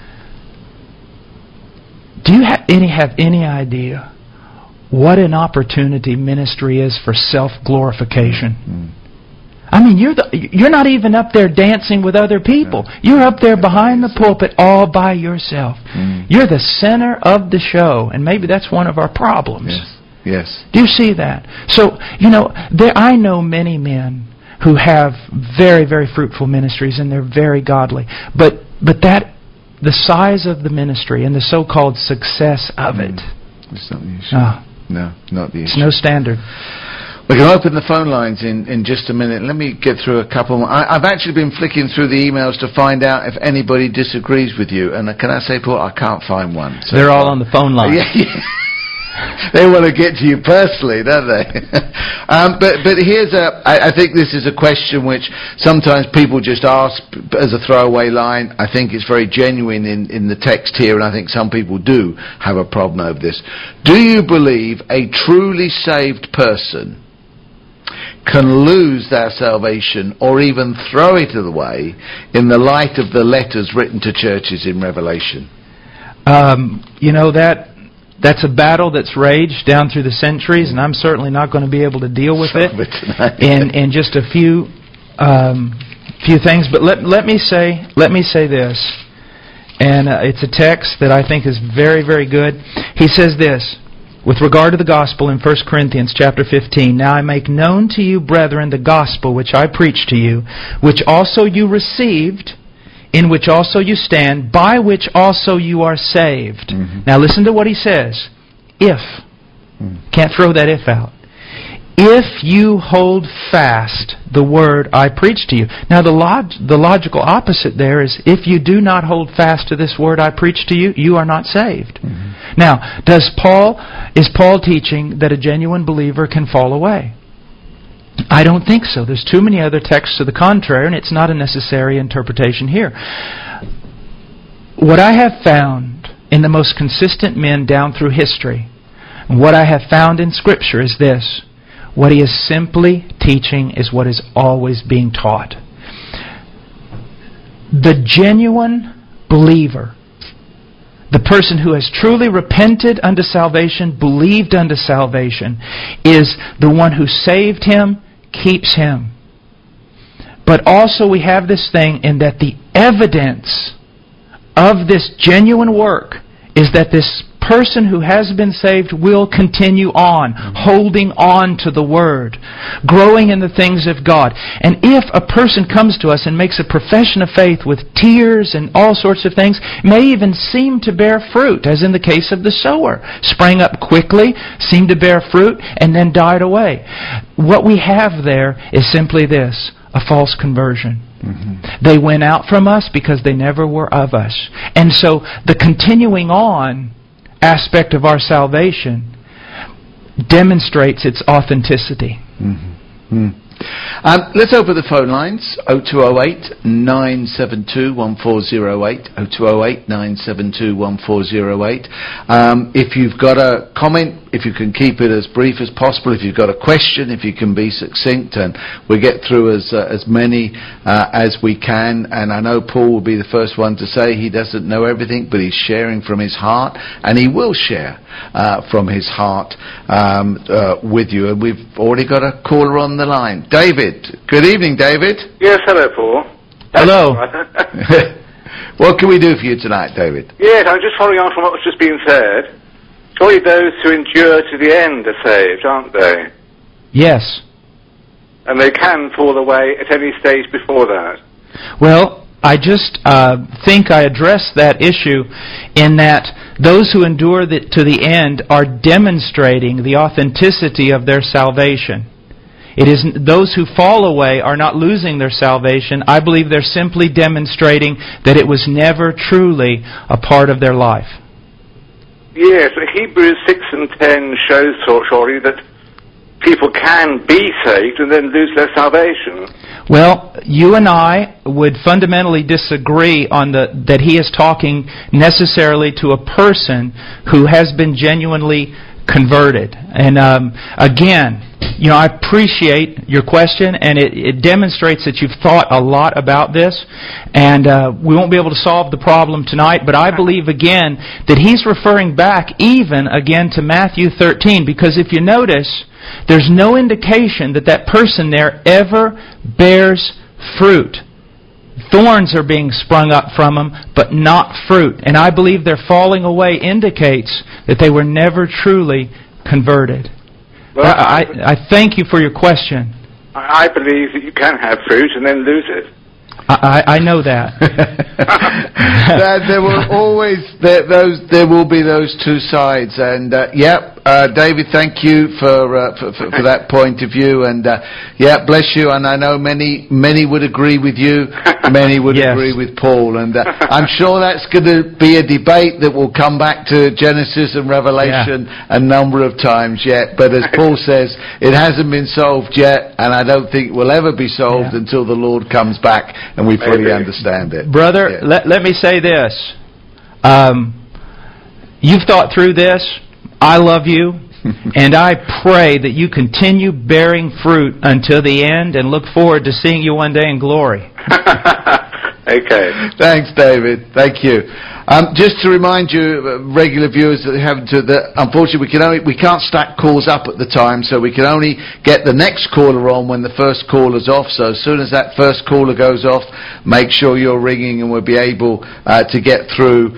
[SPEAKER 2] Do you have any idea what an opportunity ministry is for self-glorification? I mean, you're not even up there dancing with other people. You're up there behind the pulpit all by yourself. You're the center of the show, and maybe that's one of our problems.
[SPEAKER 1] Yes.
[SPEAKER 2] Do you see that? So, I know many men who have very, very fruitful ministries, and they're very godly. But the size of the ministry and the so-called success of it.
[SPEAKER 1] It's not the issue. No, not the issue.
[SPEAKER 2] It's no standard.
[SPEAKER 1] We're going to open the phone lines in just a minute. Let me get through a couple more. I've actually been flicking through the emails to find out if anybody disagrees with you. And can I say, Paul, I can't find one.
[SPEAKER 2] So they're all on the phone line.
[SPEAKER 1] They want to get to you personally, don't they? But here's I think this is a question which sometimes people just ask as a throwaway line. I think it's very genuine in the text here, and I think some people do have a problem over this. Do you believe a truly saved person can lose their salvation or even throw it away in the light of the letters written to churches in Revelation?
[SPEAKER 2] That's a battle that's raged down through the centuries, and I'm certainly not going to be able to deal with it in just a few things. But let me say this, and it's a text that I think is very, very good. He says this with regard to the gospel in 1 Corinthians chapter 15. "Now I make known to you, brethren, the gospel which I preached to you, which also you received, in which also you stand, by which also you are saved." Now listen to what he says. If Can't throw that if out. If you hold fast the word I preach to you. Now the logical opposite there is, if you do not hold fast to this word I preach to you, you are not saved. Now, is Paul teaching that a genuine believer can fall away? I don't think so. There's too many other texts to the contrary, and it's not a necessary interpretation here. What I have found in the most consistent men down through history, and what I have found in Scripture is this: what he is simply teaching is what is always being taught. The genuine believer, the person who has truly repented unto salvation, believed unto salvation, is the one who saved him, keeps him. But also we have this thing in that the evidence of this genuine work is that this person who has been saved will continue on, holding on to the Word, growing in the things of God. And if a person comes to us and makes a profession of faith with tears and all sorts of things, may even seem to bear fruit, as in the case of the sower. Sprang up quickly, seemed to bear fruit, and then died away. What we have there is simply this: a false conversion. They went out from us because they never were of us. And so the continuing on aspect of our salvation demonstrates its authenticity.
[SPEAKER 1] Let's open the phone lines. 0208 972 1408. 0208 972 1408. If you've got a comment, if you can keep it as brief as possible. If you've got a question, if you can be succinct, and we'll get through as many as we can. And I know Paul will be the first one to say he doesn't know everything, but he's sharing from his heart, and he will share from his heart with you. And we've already got a caller on the line. David. Good evening, David.
[SPEAKER 3] Yes, hello, Paul.
[SPEAKER 2] Hello.
[SPEAKER 1] What can we do for you tonight, David?
[SPEAKER 3] Yes, I'm just following on from what was just being said. Surely those who endure to the end are saved, aren't they?
[SPEAKER 2] Yes.
[SPEAKER 3] And they can fall away at any stage before that.
[SPEAKER 2] Well, I just think I addressed that issue in that those who endure to the end are demonstrating the authenticity of their salvation. It is those who fall away are not losing their salvation. I believe they're simply demonstrating that it was never truly a part of their life.
[SPEAKER 3] Yes, Hebrews 6 and 10 shows surely that people can be saved and then lose their salvation.
[SPEAKER 2] Well, you and I would fundamentally disagree on that he is talking necessarily to a person who has been genuinely converted. And again, I appreciate your question, and it demonstrates that you've thought a lot about this. And we won't be able to solve the problem tonight, but I believe again that he's referring back even again to Matthew 13, because if you notice, there's no indication that that person there ever bears fruit. Thorns are being sprung up from them, but not fruit. And I believe their falling away indicates that they were never truly converted.
[SPEAKER 3] Well,
[SPEAKER 2] I thank you for your question.
[SPEAKER 3] I believe that you can have fruit and then lose it.
[SPEAKER 2] I know that.
[SPEAKER 1] There will always there will be those two sides, and David, thank you for that point of view, and bless you. And I know many would agree with you, many would
[SPEAKER 2] yes.
[SPEAKER 1] agree with Paul, and I'm sure that's going to be a debate that will come back to Genesis and Revelation a number of times yet. But as Paul says, it hasn't been solved yet, and I don't think it will ever be solved until the Lord comes back and we fully understand it.
[SPEAKER 2] Brother, let me say this. You've thought through this. I love you. And I pray that you continue bearing fruit until the end, and look forward to seeing you one day in glory.
[SPEAKER 3] Okay.
[SPEAKER 1] Thanks, David. Thank you. Just to remind you, regular viewers that unfortunately we can't stack calls up at the time, so we can only get the next caller on when the first caller's off. So as soon as that first caller goes off, make sure you're ringing, and we'll be able to get through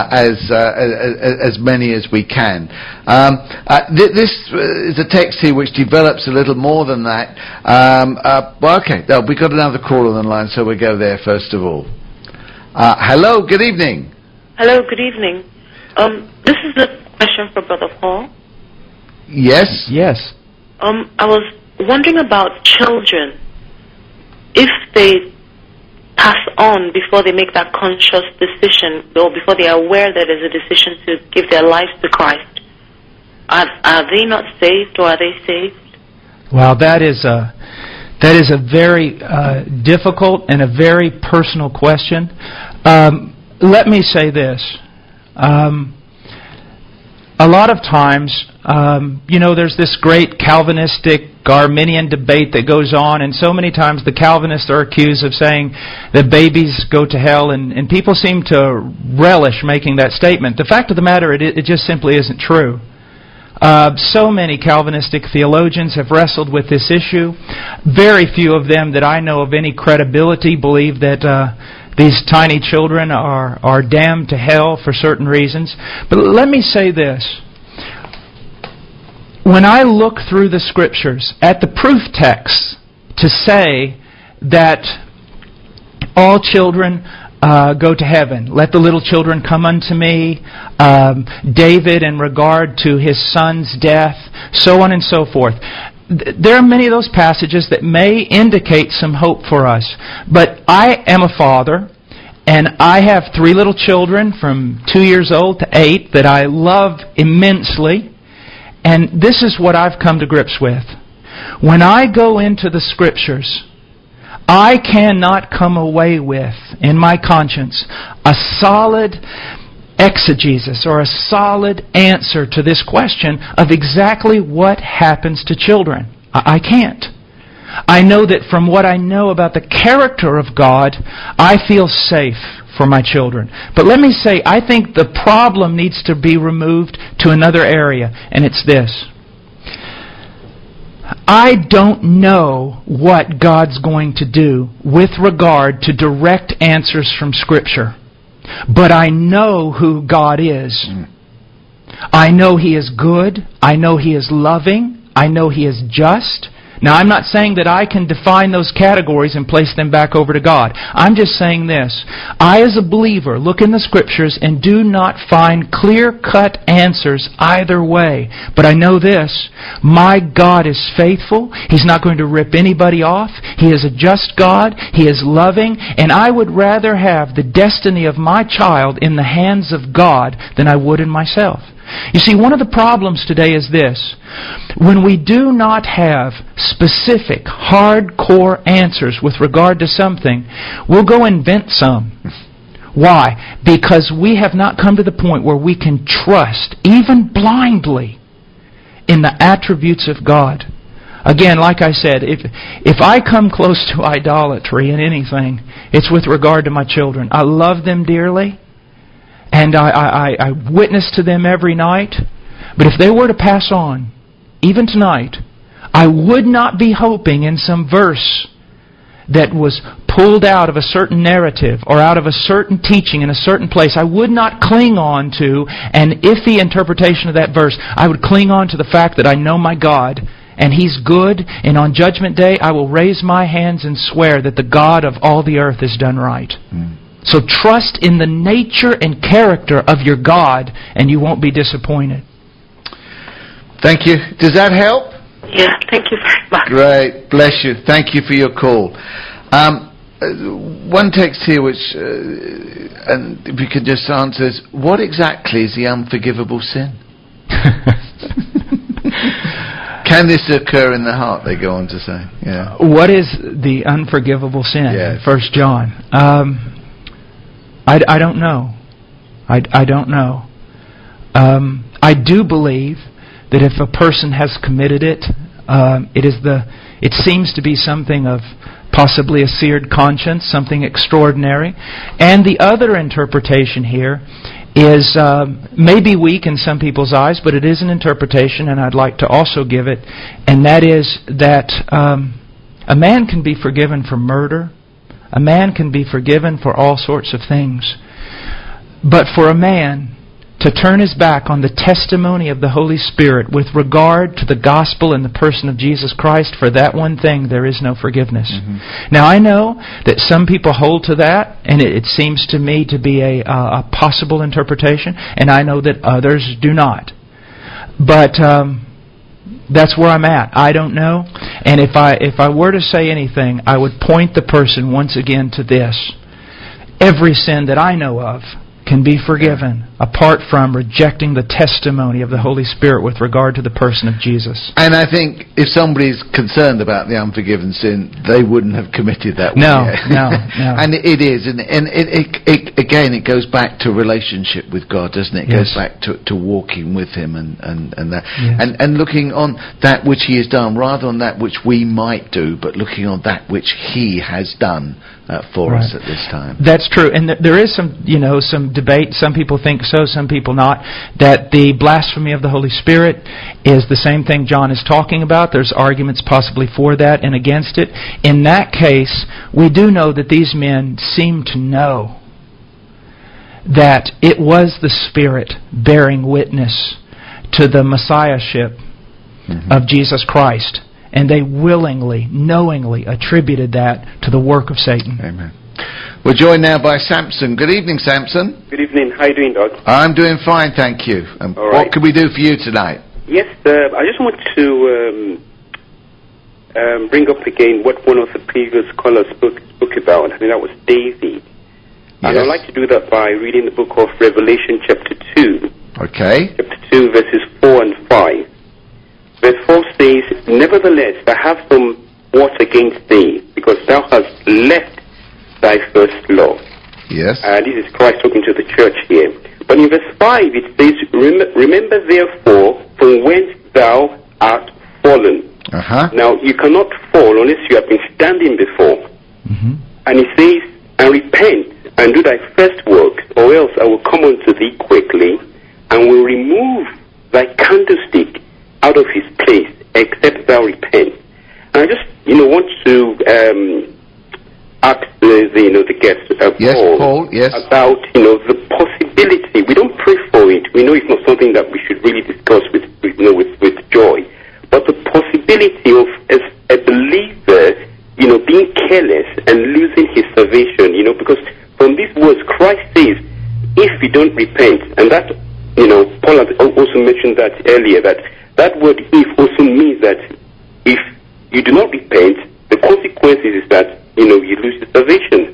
[SPEAKER 1] as many as we can. This is a text here which develops a little more than that. We've got another caller on the line, so we'll go there first of all. Hello, good evening.
[SPEAKER 4] Hello, good evening. This is a question for Brother Paul.
[SPEAKER 1] Yes?
[SPEAKER 2] Yes.
[SPEAKER 4] I was wondering about children. If they pass on before they make that conscious decision, or before they are aware that there's a decision to give their lives to Christ, are they not saved, or are they saved?
[SPEAKER 2] Well, that is a very difficult and a very personal question. Let me say this. A lot of times, there's this great Calvinistic Arminian debate that goes on, and so many times the Calvinists are accused of saying that babies go to hell, and people seem to relish making that statement. The fact of the matter, it just simply isn't true. So many Calvinistic theologians have wrestled with this issue. Very few of them that I know of any credibility believe that these tiny children are damned to hell for certain reasons. But let me say this. When I look through the Scriptures at the proof texts to say that all children go to heaven, let the little children come unto me, David in regard to his son's death, so on and so forth. There are many of those passages that may indicate some hope for us. But I am a father, and I have 3 little children from 2 years old to 8 that I love immensely. And this is what I've come to grips with. When I go into the Scriptures, I cannot come away with, in my conscience, a solid exegesis or a solid answer to this question of exactly what happens to children. I can't. I know that from what I know about the character of God, I feel safe for my children. But let me say, I think the problem needs to be removed to another area, and it's this. I don't know what God's going to do with regard to direct answers from Scripture. But I know who God is. I know He is good. I know He is loving. I know He is just. Now, I'm not saying that I can define those categories and place them back over to God. I'm just saying this. I, as a believer, look in the Scriptures and do not find clear-cut answers either way. But I know this. My God is faithful. He's not going to rip anybody off. He is a just God. He is loving. And I would rather have the destiny of my child in the hands of God than I would in myself. You see, one of the problems today is this. When we do not have specific, hardcore answers with regard to something, we'll go invent some. Why? Because we have not come to the point where we can trust, even blindly, in the attributes of God. Again, like I said, if I come close to idolatry in anything, it's with regard to my children. I love them dearly. And I witness to them every night. But if they were to pass on, even tonight, I would not be hoping in some verse that was pulled out of a certain narrative or out of a certain teaching in a certain place. I would not cling on to an iffy interpretation of that verse. I would cling on to the fact that I know my God and He's good, and on Judgment Day I will raise my hands and swear that the God of all the earth has done right. So trust in the nature and character of your God, and you won't be disappointed.
[SPEAKER 1] Thank you. Does that help?
[SPEAKER 4] Yeah, thank you very much.
[SPEAKER 1] Great. Bless you. Thank you for your call. One text here which, and if you could just answer this, what exactly is the unforgivable sin? Can this occur in the heart, they go on to say. Yeah.
[SPEAKER 2] What is the unforgivable sin?
[SPEAKER 1] Yes.
[SPEAKER 2] 1 John. I don't know. I don't know. I do believe that if a person has committed it, it seems to be something of possibly a seared conscience, something extraordinary. And the other interpretation here is maybe weak in some people's eyes, but it is an interpretation, and I'd like to also give it, and that is that a man can be forgiven for murder. A man can be forgiven for all sorts of things. But for a man to turn his back on the testimony of the Holy Spirit with regard to the gospel and the person of Jesus Christ, for that one thing, there is no forgiveness. Now, I know that some people hold to that, and it seems to me to be a possible interpretation, and I know that others do not. But That's where I'm at. I don't know. And if I were to say anything, I would point the person once again to this. Every sin that I know of can be forgiven apart from rejecting the testimony of the Holy Spirit with regard to the person of Jesus.
[SPEAKER 1] And I think if somebody's concerned about the unforgiven sin, they wouldn't have committed that one yet.
[SPEAKER 2] No.
[SPEAKER 1] And it is. And again, it goes back to relationship with God, doesn't it? It goes back to walking with Him and that.
[SPEAKER 2] Yes.
[SPEAKER 1] And looking on that which He has done, rather on that which we might do, but looking on that which He has done for us at this time.
[SPEAKER 2] That's true. And there is some debate. Some people think so, some people not, that the blasphemy of the Holy Spirit is the same thing John is talking about. There's arguments possibly for that and against it. In that case, we do know that these men seem to know that it was the Spirit bearing witness to the Messiahship of Jesus Christ. And they willingly, knowingly attributed that to the work of Satan.
[SPEAKER 1] Amen. We're joined now by Samson. Good evening, Samson.
[SPEAKER 5] Good evening. How are you doing, Doug?
[SPEAKER 1] I'm doing fine, thank you. What can we do for you tonight?
[SPEAKER 5] Yes, I just want to bring up again what one of the previous callers spoke about. I think that was David. And I'd like to do that by reading the book of Revelation chapter 2.
[SPEAKER 1] Okay.
[SPEAKER 5] Chapter 2, verses 4 and 5. Verse 4 says, "Nevertheless, I have some words against thee, because thou hast left thy first love."
[SPEAKER 1] Yes.
[SPEAKER 5] This is Christ talking to the church here. But in verse 5 it says, "Remember therefore from whence thou art fallen." Now, you cannot fall unless you have been standing before. And it says, "And repent, and do thy first works, or else I will come unto thee quickly, and will remove thy candlestick out of his place, except thou repent." And I just, want to ask the guests, Paul, about, the possibility. We don't pray for it. We know it's not something that we should really discuss with joy. But the possibility of a believer, being careless and losing his salvation, because from these words, Christ says, if you don't repent, and that, Paul had also mentioned that earlier, that word "if" also means that if you do not repent, the consequences is that, you lose your salvation.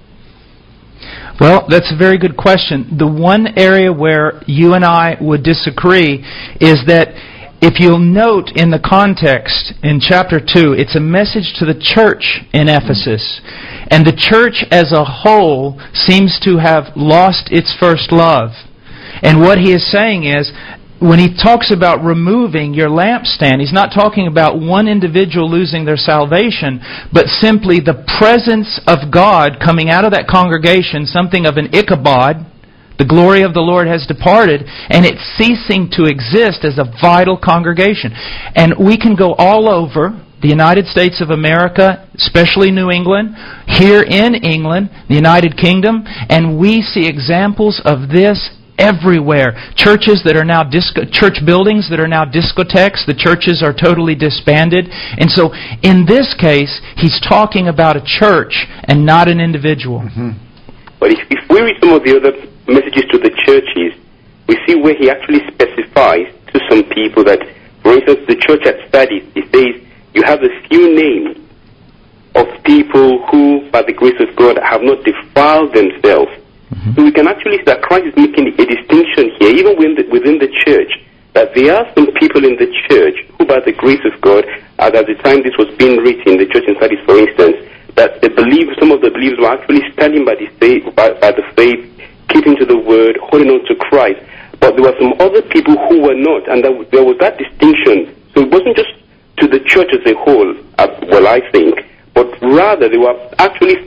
[SPEAKER 2] Well, that's a very good question. The one area where you and I would disagree is that if you'll note in the context in chapter 2, it's a message to the church in Ephesus. And the church as a whole seems to have lost its first love. And what he is saying is, when he talks about removing your lampstand, he's not talking about one individual losing their salvation, but simply the presence of God coming out of that congregation, something of an Ichabod. The glory of the Lord has departed, and it's ceasing to exist as a vital congregation. And we can go all over the United States of America, especially New England, here in England, the United Kingdom, and we see examples of this everywhere. Churches that are now church buildings that are now discotheques. The churches are totally disbanded. And so, in this case, he's talking about a church and not an individual.
[SPEAKER 5] But if we read some of the other messages to the churches, we see where he actually specifies to some people that, for instance, the church at Sardis, he says, you have a few names of people who, by the grace of God, have not defiled themselves. So we can actually see that Christ is making a distinction here, even within the church, that there are some people in the church who, by the grace of God, at the time this was being written, the church in Sardis, for instance, that some of the believers were actually standing by the faith, keeping to the word, holding on to Christ. But there were some other people who were not, and there was that distinction. So it wasn't just to the church as a whole, I think, but rather they were actually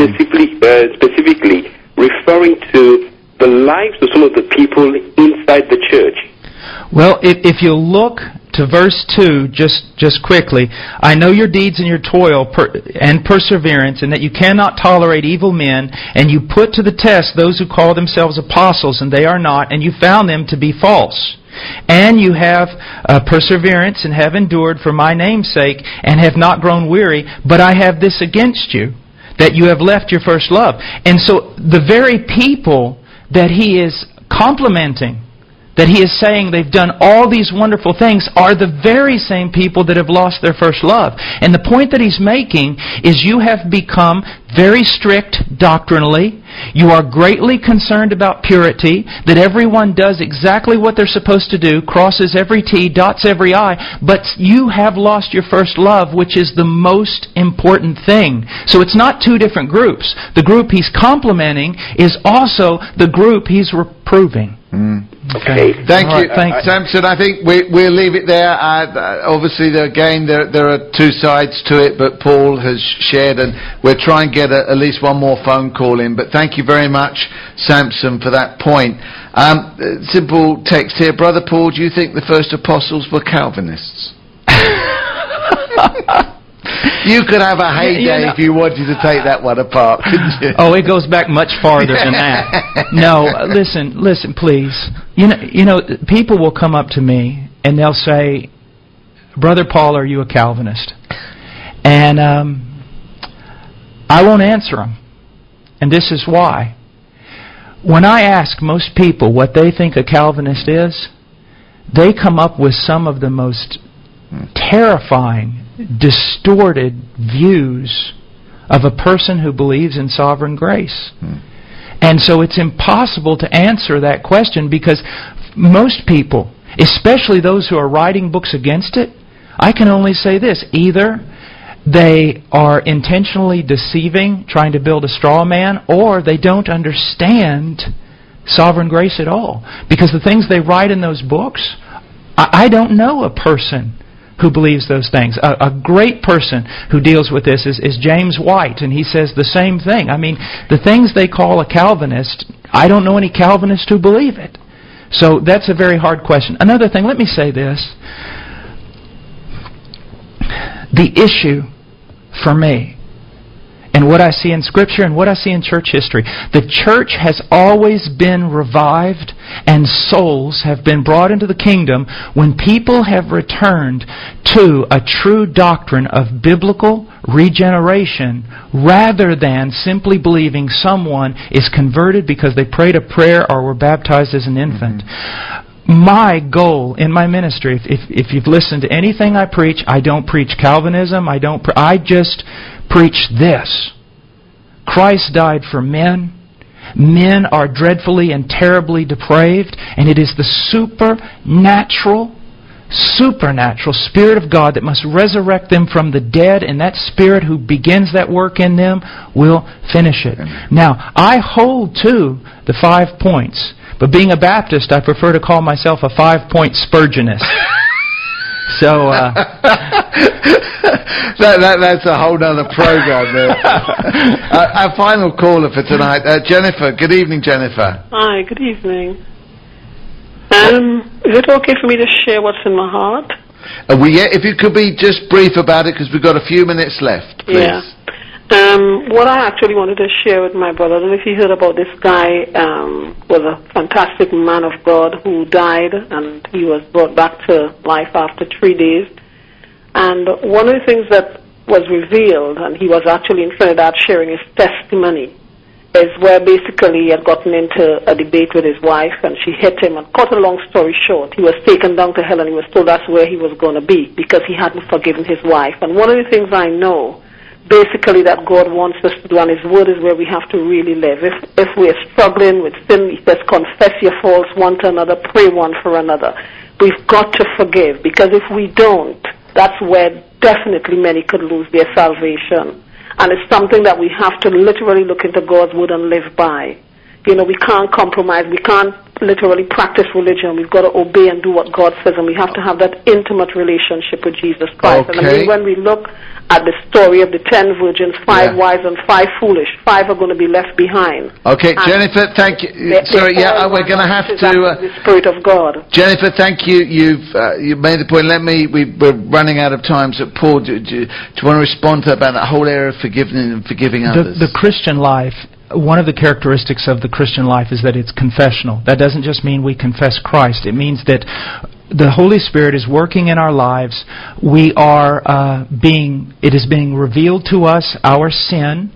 [SPEAKER 5] specifically referring to the lives of some of the people inside the church.
[SPEAKER 2] Well, if you look to verse 2, just quickly, I know your deeds and your toil and perseverance, and that you cannot tolerate evil men, and you put to the test those who call themselves apostles, and they are not, and you found them to be false. And you have perseverance and have endured for my name's sake, and have not grown weary, but I have this against you, that you have left your first love. And so the very people that he is complimenting, that he is saying they've done all these wonderful things are the very same people that have lost their first love. And the point that he's making is you have become very strict doctrinally. You are greatly concerned about purity, that everyone does exactly what they're supposed to do, crosses every T, dots every I, but you have lost your first love, which is the most important thing. So it's not two different groups. The group he's complimenting is also the group he's reproving.
[SPEAKER 5] Okay.
[SPEAKER 1] Thank you, Samson. I think we'll leave it there. Obviously, there are two sides to it, but Paul has shared, and we'll try and get at least one more phone call in. But thank you very much, Samson, for that point. Simple text here. Brother Paul, do you think the first apostles were Calvinists? You could have a heyday if you wanted to take that one apart, couldn't you?
[SPEAKER 2] Oh, it goes back much farther than that. No, listen, please. You know, people will come up to me and they'll say, "Brother Paul, are you a Calvinist?" And I won't answer them. And this is why. When I ask most people what they think a Calvinist is, they come up with some of the most terrifying, distorted views of a person who believes in sovereign grace. And so it's impossible to answer that question, because most people, especially those who are writing books against it, I can only say this: either they are intentionally deceiving, trying to build a straw man, or they don't understand sovereign grace at all. Because the things they write in those books, I don't know a person who believes those things. A great person who deals with this is James White, and he says the same thing. I mean, the things they call a Calvinist, I don't know any Calvinists who believe it. So that's a very hard question. Another thing, let me say this. The issue for me, and what I see in Scripture and what I see in church history, the church has always been revived and souls have been brought into the kingdom when people have returned to a true doctrine of biblical regeneration, rather than simply believing someone is converted because they prayed a prayer or were baptized as an infant. My goal in my ministry, if you've listened to anything I preach, I don't preach Calvinism, I just preach this. Christ died for men. Men are dreadfully and terribly depraved, and it is the supernatural Spirit of God that must resurrect them from the dead, and that Spirit who begins that work in them will finish it. Now, I hold to the 5 points, but being a Baptist, I prefer to call myself a 5-point Spurgeonist. So
[SPEAKER 1] that's a whole other program there. Our final caller for tonight, Jennifer. Good evening, Jennifer.
[SPEAKER 6] Hi, good evening. Is it okay for me to share what's in my heart?
[SPEAKER 1] If you could be just brief about it, because we've got a few minutes left, please.
[SPEAKER 6] Yeah. What I actually wanted to share with my brother, I don't know if you heard about this guy, was a fantastic man of God who died, and he was brought back to life after 3 days. And one of the things that was revealed, and he was actually in Trinidad sharing his testimony, is where basically he had gotten into a debate with his wife, and she hit him, and cut a long story short, he was taken down to hell, and he was told that's where he was going to be, because he hadn't forgiven his wife. And one of the things I know, basically, that God wants us to do, and His Word is where we have to really live. If we're struggling with sin, He says, confess your faults one to another, pray one for another. We've got to forgive, because if we don't, that's where definitely many could lose their salvation. And it's something that we have to literally look into God's Word and live by. You know, we can't compromise. We can't literally practice religion. We've got to obey and do what God says, and we have to have that intimate relationship with Jesus Christ.
[SPEAKER 1] Okay.
[SPEAKER 6] And I mean, when we look at the story of the 10 virgins, 5 wise and 5 foolish, 5 are going to be left behind.
[SPEAKER 1] Okay, and Jennifer, thank you. Sorry, we're going to have to.
[SPEAKER 6] The Spirit of God.
[SPEAKER 1] Jennifer, thank you. You've made the point. We're running out of time. So, Paul, do you want to respond to about that whole area of forgiving and forgiving others?
[SPEAKER 2] The Christian life. One of the characteristics of the Christian life is that it's confessional. That doesn't just mean we confess Christ. It means that the Holy Spirit is working in our lives. It is being revealed to us our sin,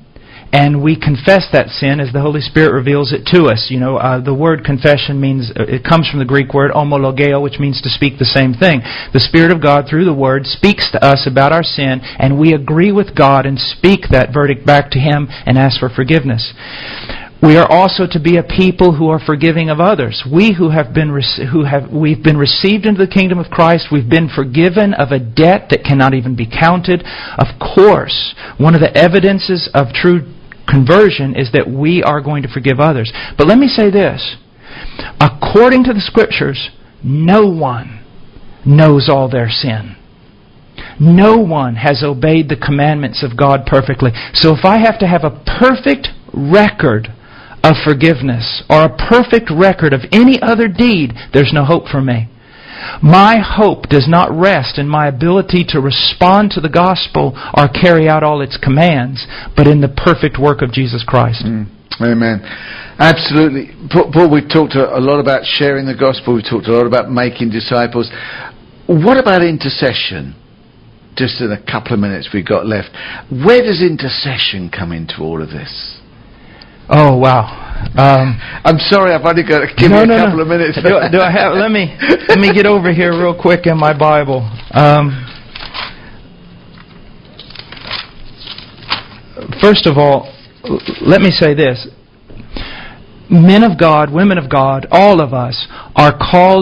[SPEAKER 2] and we confess that sin as the Holy Spirit reveals it to us. The word confession means, it comes from the Greek word homologeo, which means to speak the same thing. The Spirit of God, through the Word, speaks to us about our sin, and we agree with God and speak that verdict back to Him and ask for forgiveness. We are also to be a people who are forgiving of others. We've been received into the kingdom of Christ. We've been forgiven of a debt that cannot even be counted. Of course, one of the evidences of true conversion is that we are going to forgive others. But let me say this. According to the Scriptures, no one knows all their sin. No one has obeyed the commandments of God perfectly. So if I have to have a perfect record of forgiveness or a perfect record of any other deed, there's no hope for me. My hope does not rest in my ability to respond to the gospel or carry out all its commands, but in the perfect work of Jesus Christ.
[SPEAKER 1] Amen. Absolutely. Paul, we've talked a lot about sharing the gospel. We've talked a lot about making disciples. What about intercession? Just in a couple of minutes we've got left. Where does intercession come into all of this?
[SPEAKER 2] Oh, wow.
[SPEAKER 1] I'm sorry, I've only got to give you a couple of minutes.
[SPEAKER 2] Do I have? Let me get over here real quick in my Bible. First of all, let me say this. Men of God, women of God, all of us are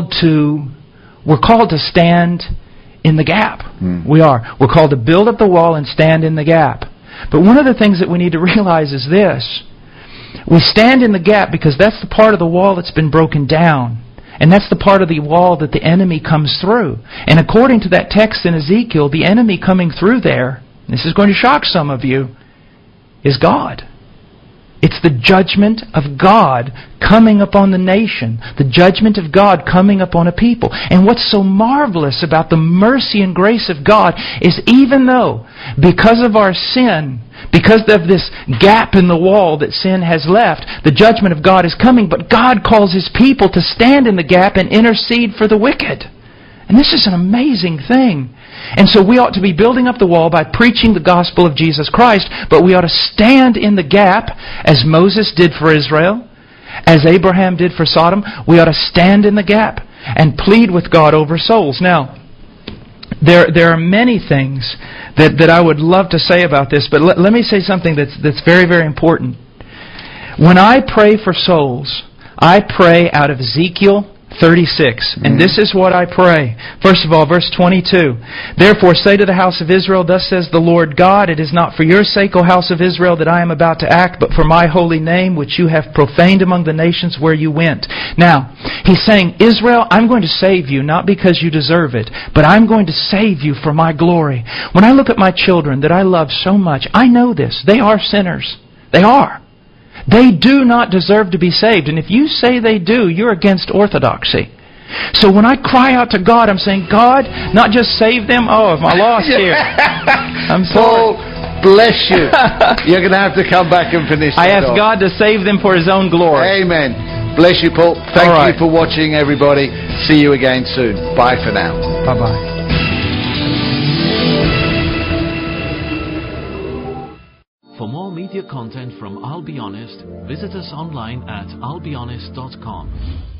[SPEAKER 2] we're called to stand in the gap. We are. We're called to build up the wall and stand in the gap. But one of the things that we need to realize is this. We stand in the gap because that's the part of the wall that's been broken down. And that's the part of the wall that the enemy comes through. And according to that text in Ezekiel, the enemy coming through there, this is going to shock some of you, is God. It's the judgment of God coming upon the nation. The judgment of God coming upon a people. And what's so marvelous about the mercy and grace of God is even though, because of our sin, because of this gap in the wall that sin has left, the judgment of God is coming, but God calls His people to stand in the gap and intercede for the wicked. And this is an amazing thing. And so we ought to be building up the wall by preaching the gospel of Jesus Christ, but we ought to stand in the gap as Moses did for Israel, as Abraham did for Sodom. We ought to stand in the gap and plead with God over souls. Now, there are many things that I would love to say about this, but let me say something that's very, very important. When I pray for souls, I pray out of Ezekiel 36. And this is what I pray. First of all, verse 22. Therefore say to the house of Israel, thus says the Lord God, it is not for your sake, O house of Israel, that I am about to act, but for my holy name, which you have profaned among the nations where you went. Now, He's saying, Israel, I'm going to save you, not because you deserve it, but I'm going to save you for my glory. When I look at my children that I love so much, I know this. They are sinners. They are. They do not deserve to be saved. And if you say they do, you're against orthodoxy. So when I cry out to God, I'm saying, God, not just save them. Oh, am I lost here? I'm sorry.
[SPEAKER 1] Paul, bless you. You're going to have to come back and finish.
[SPEAKER 2] I ask God to save them for His own glory.
[SPEAKER 1] Amen. Bless you, Paul. Thank you for watching, everybody. See you again soon. Bye for now.
[SPEAKER 2] Bye-bye.
[SPEAKER 7] For more media content from I'll Be Honest, visit us online at I'llBeHonest.com.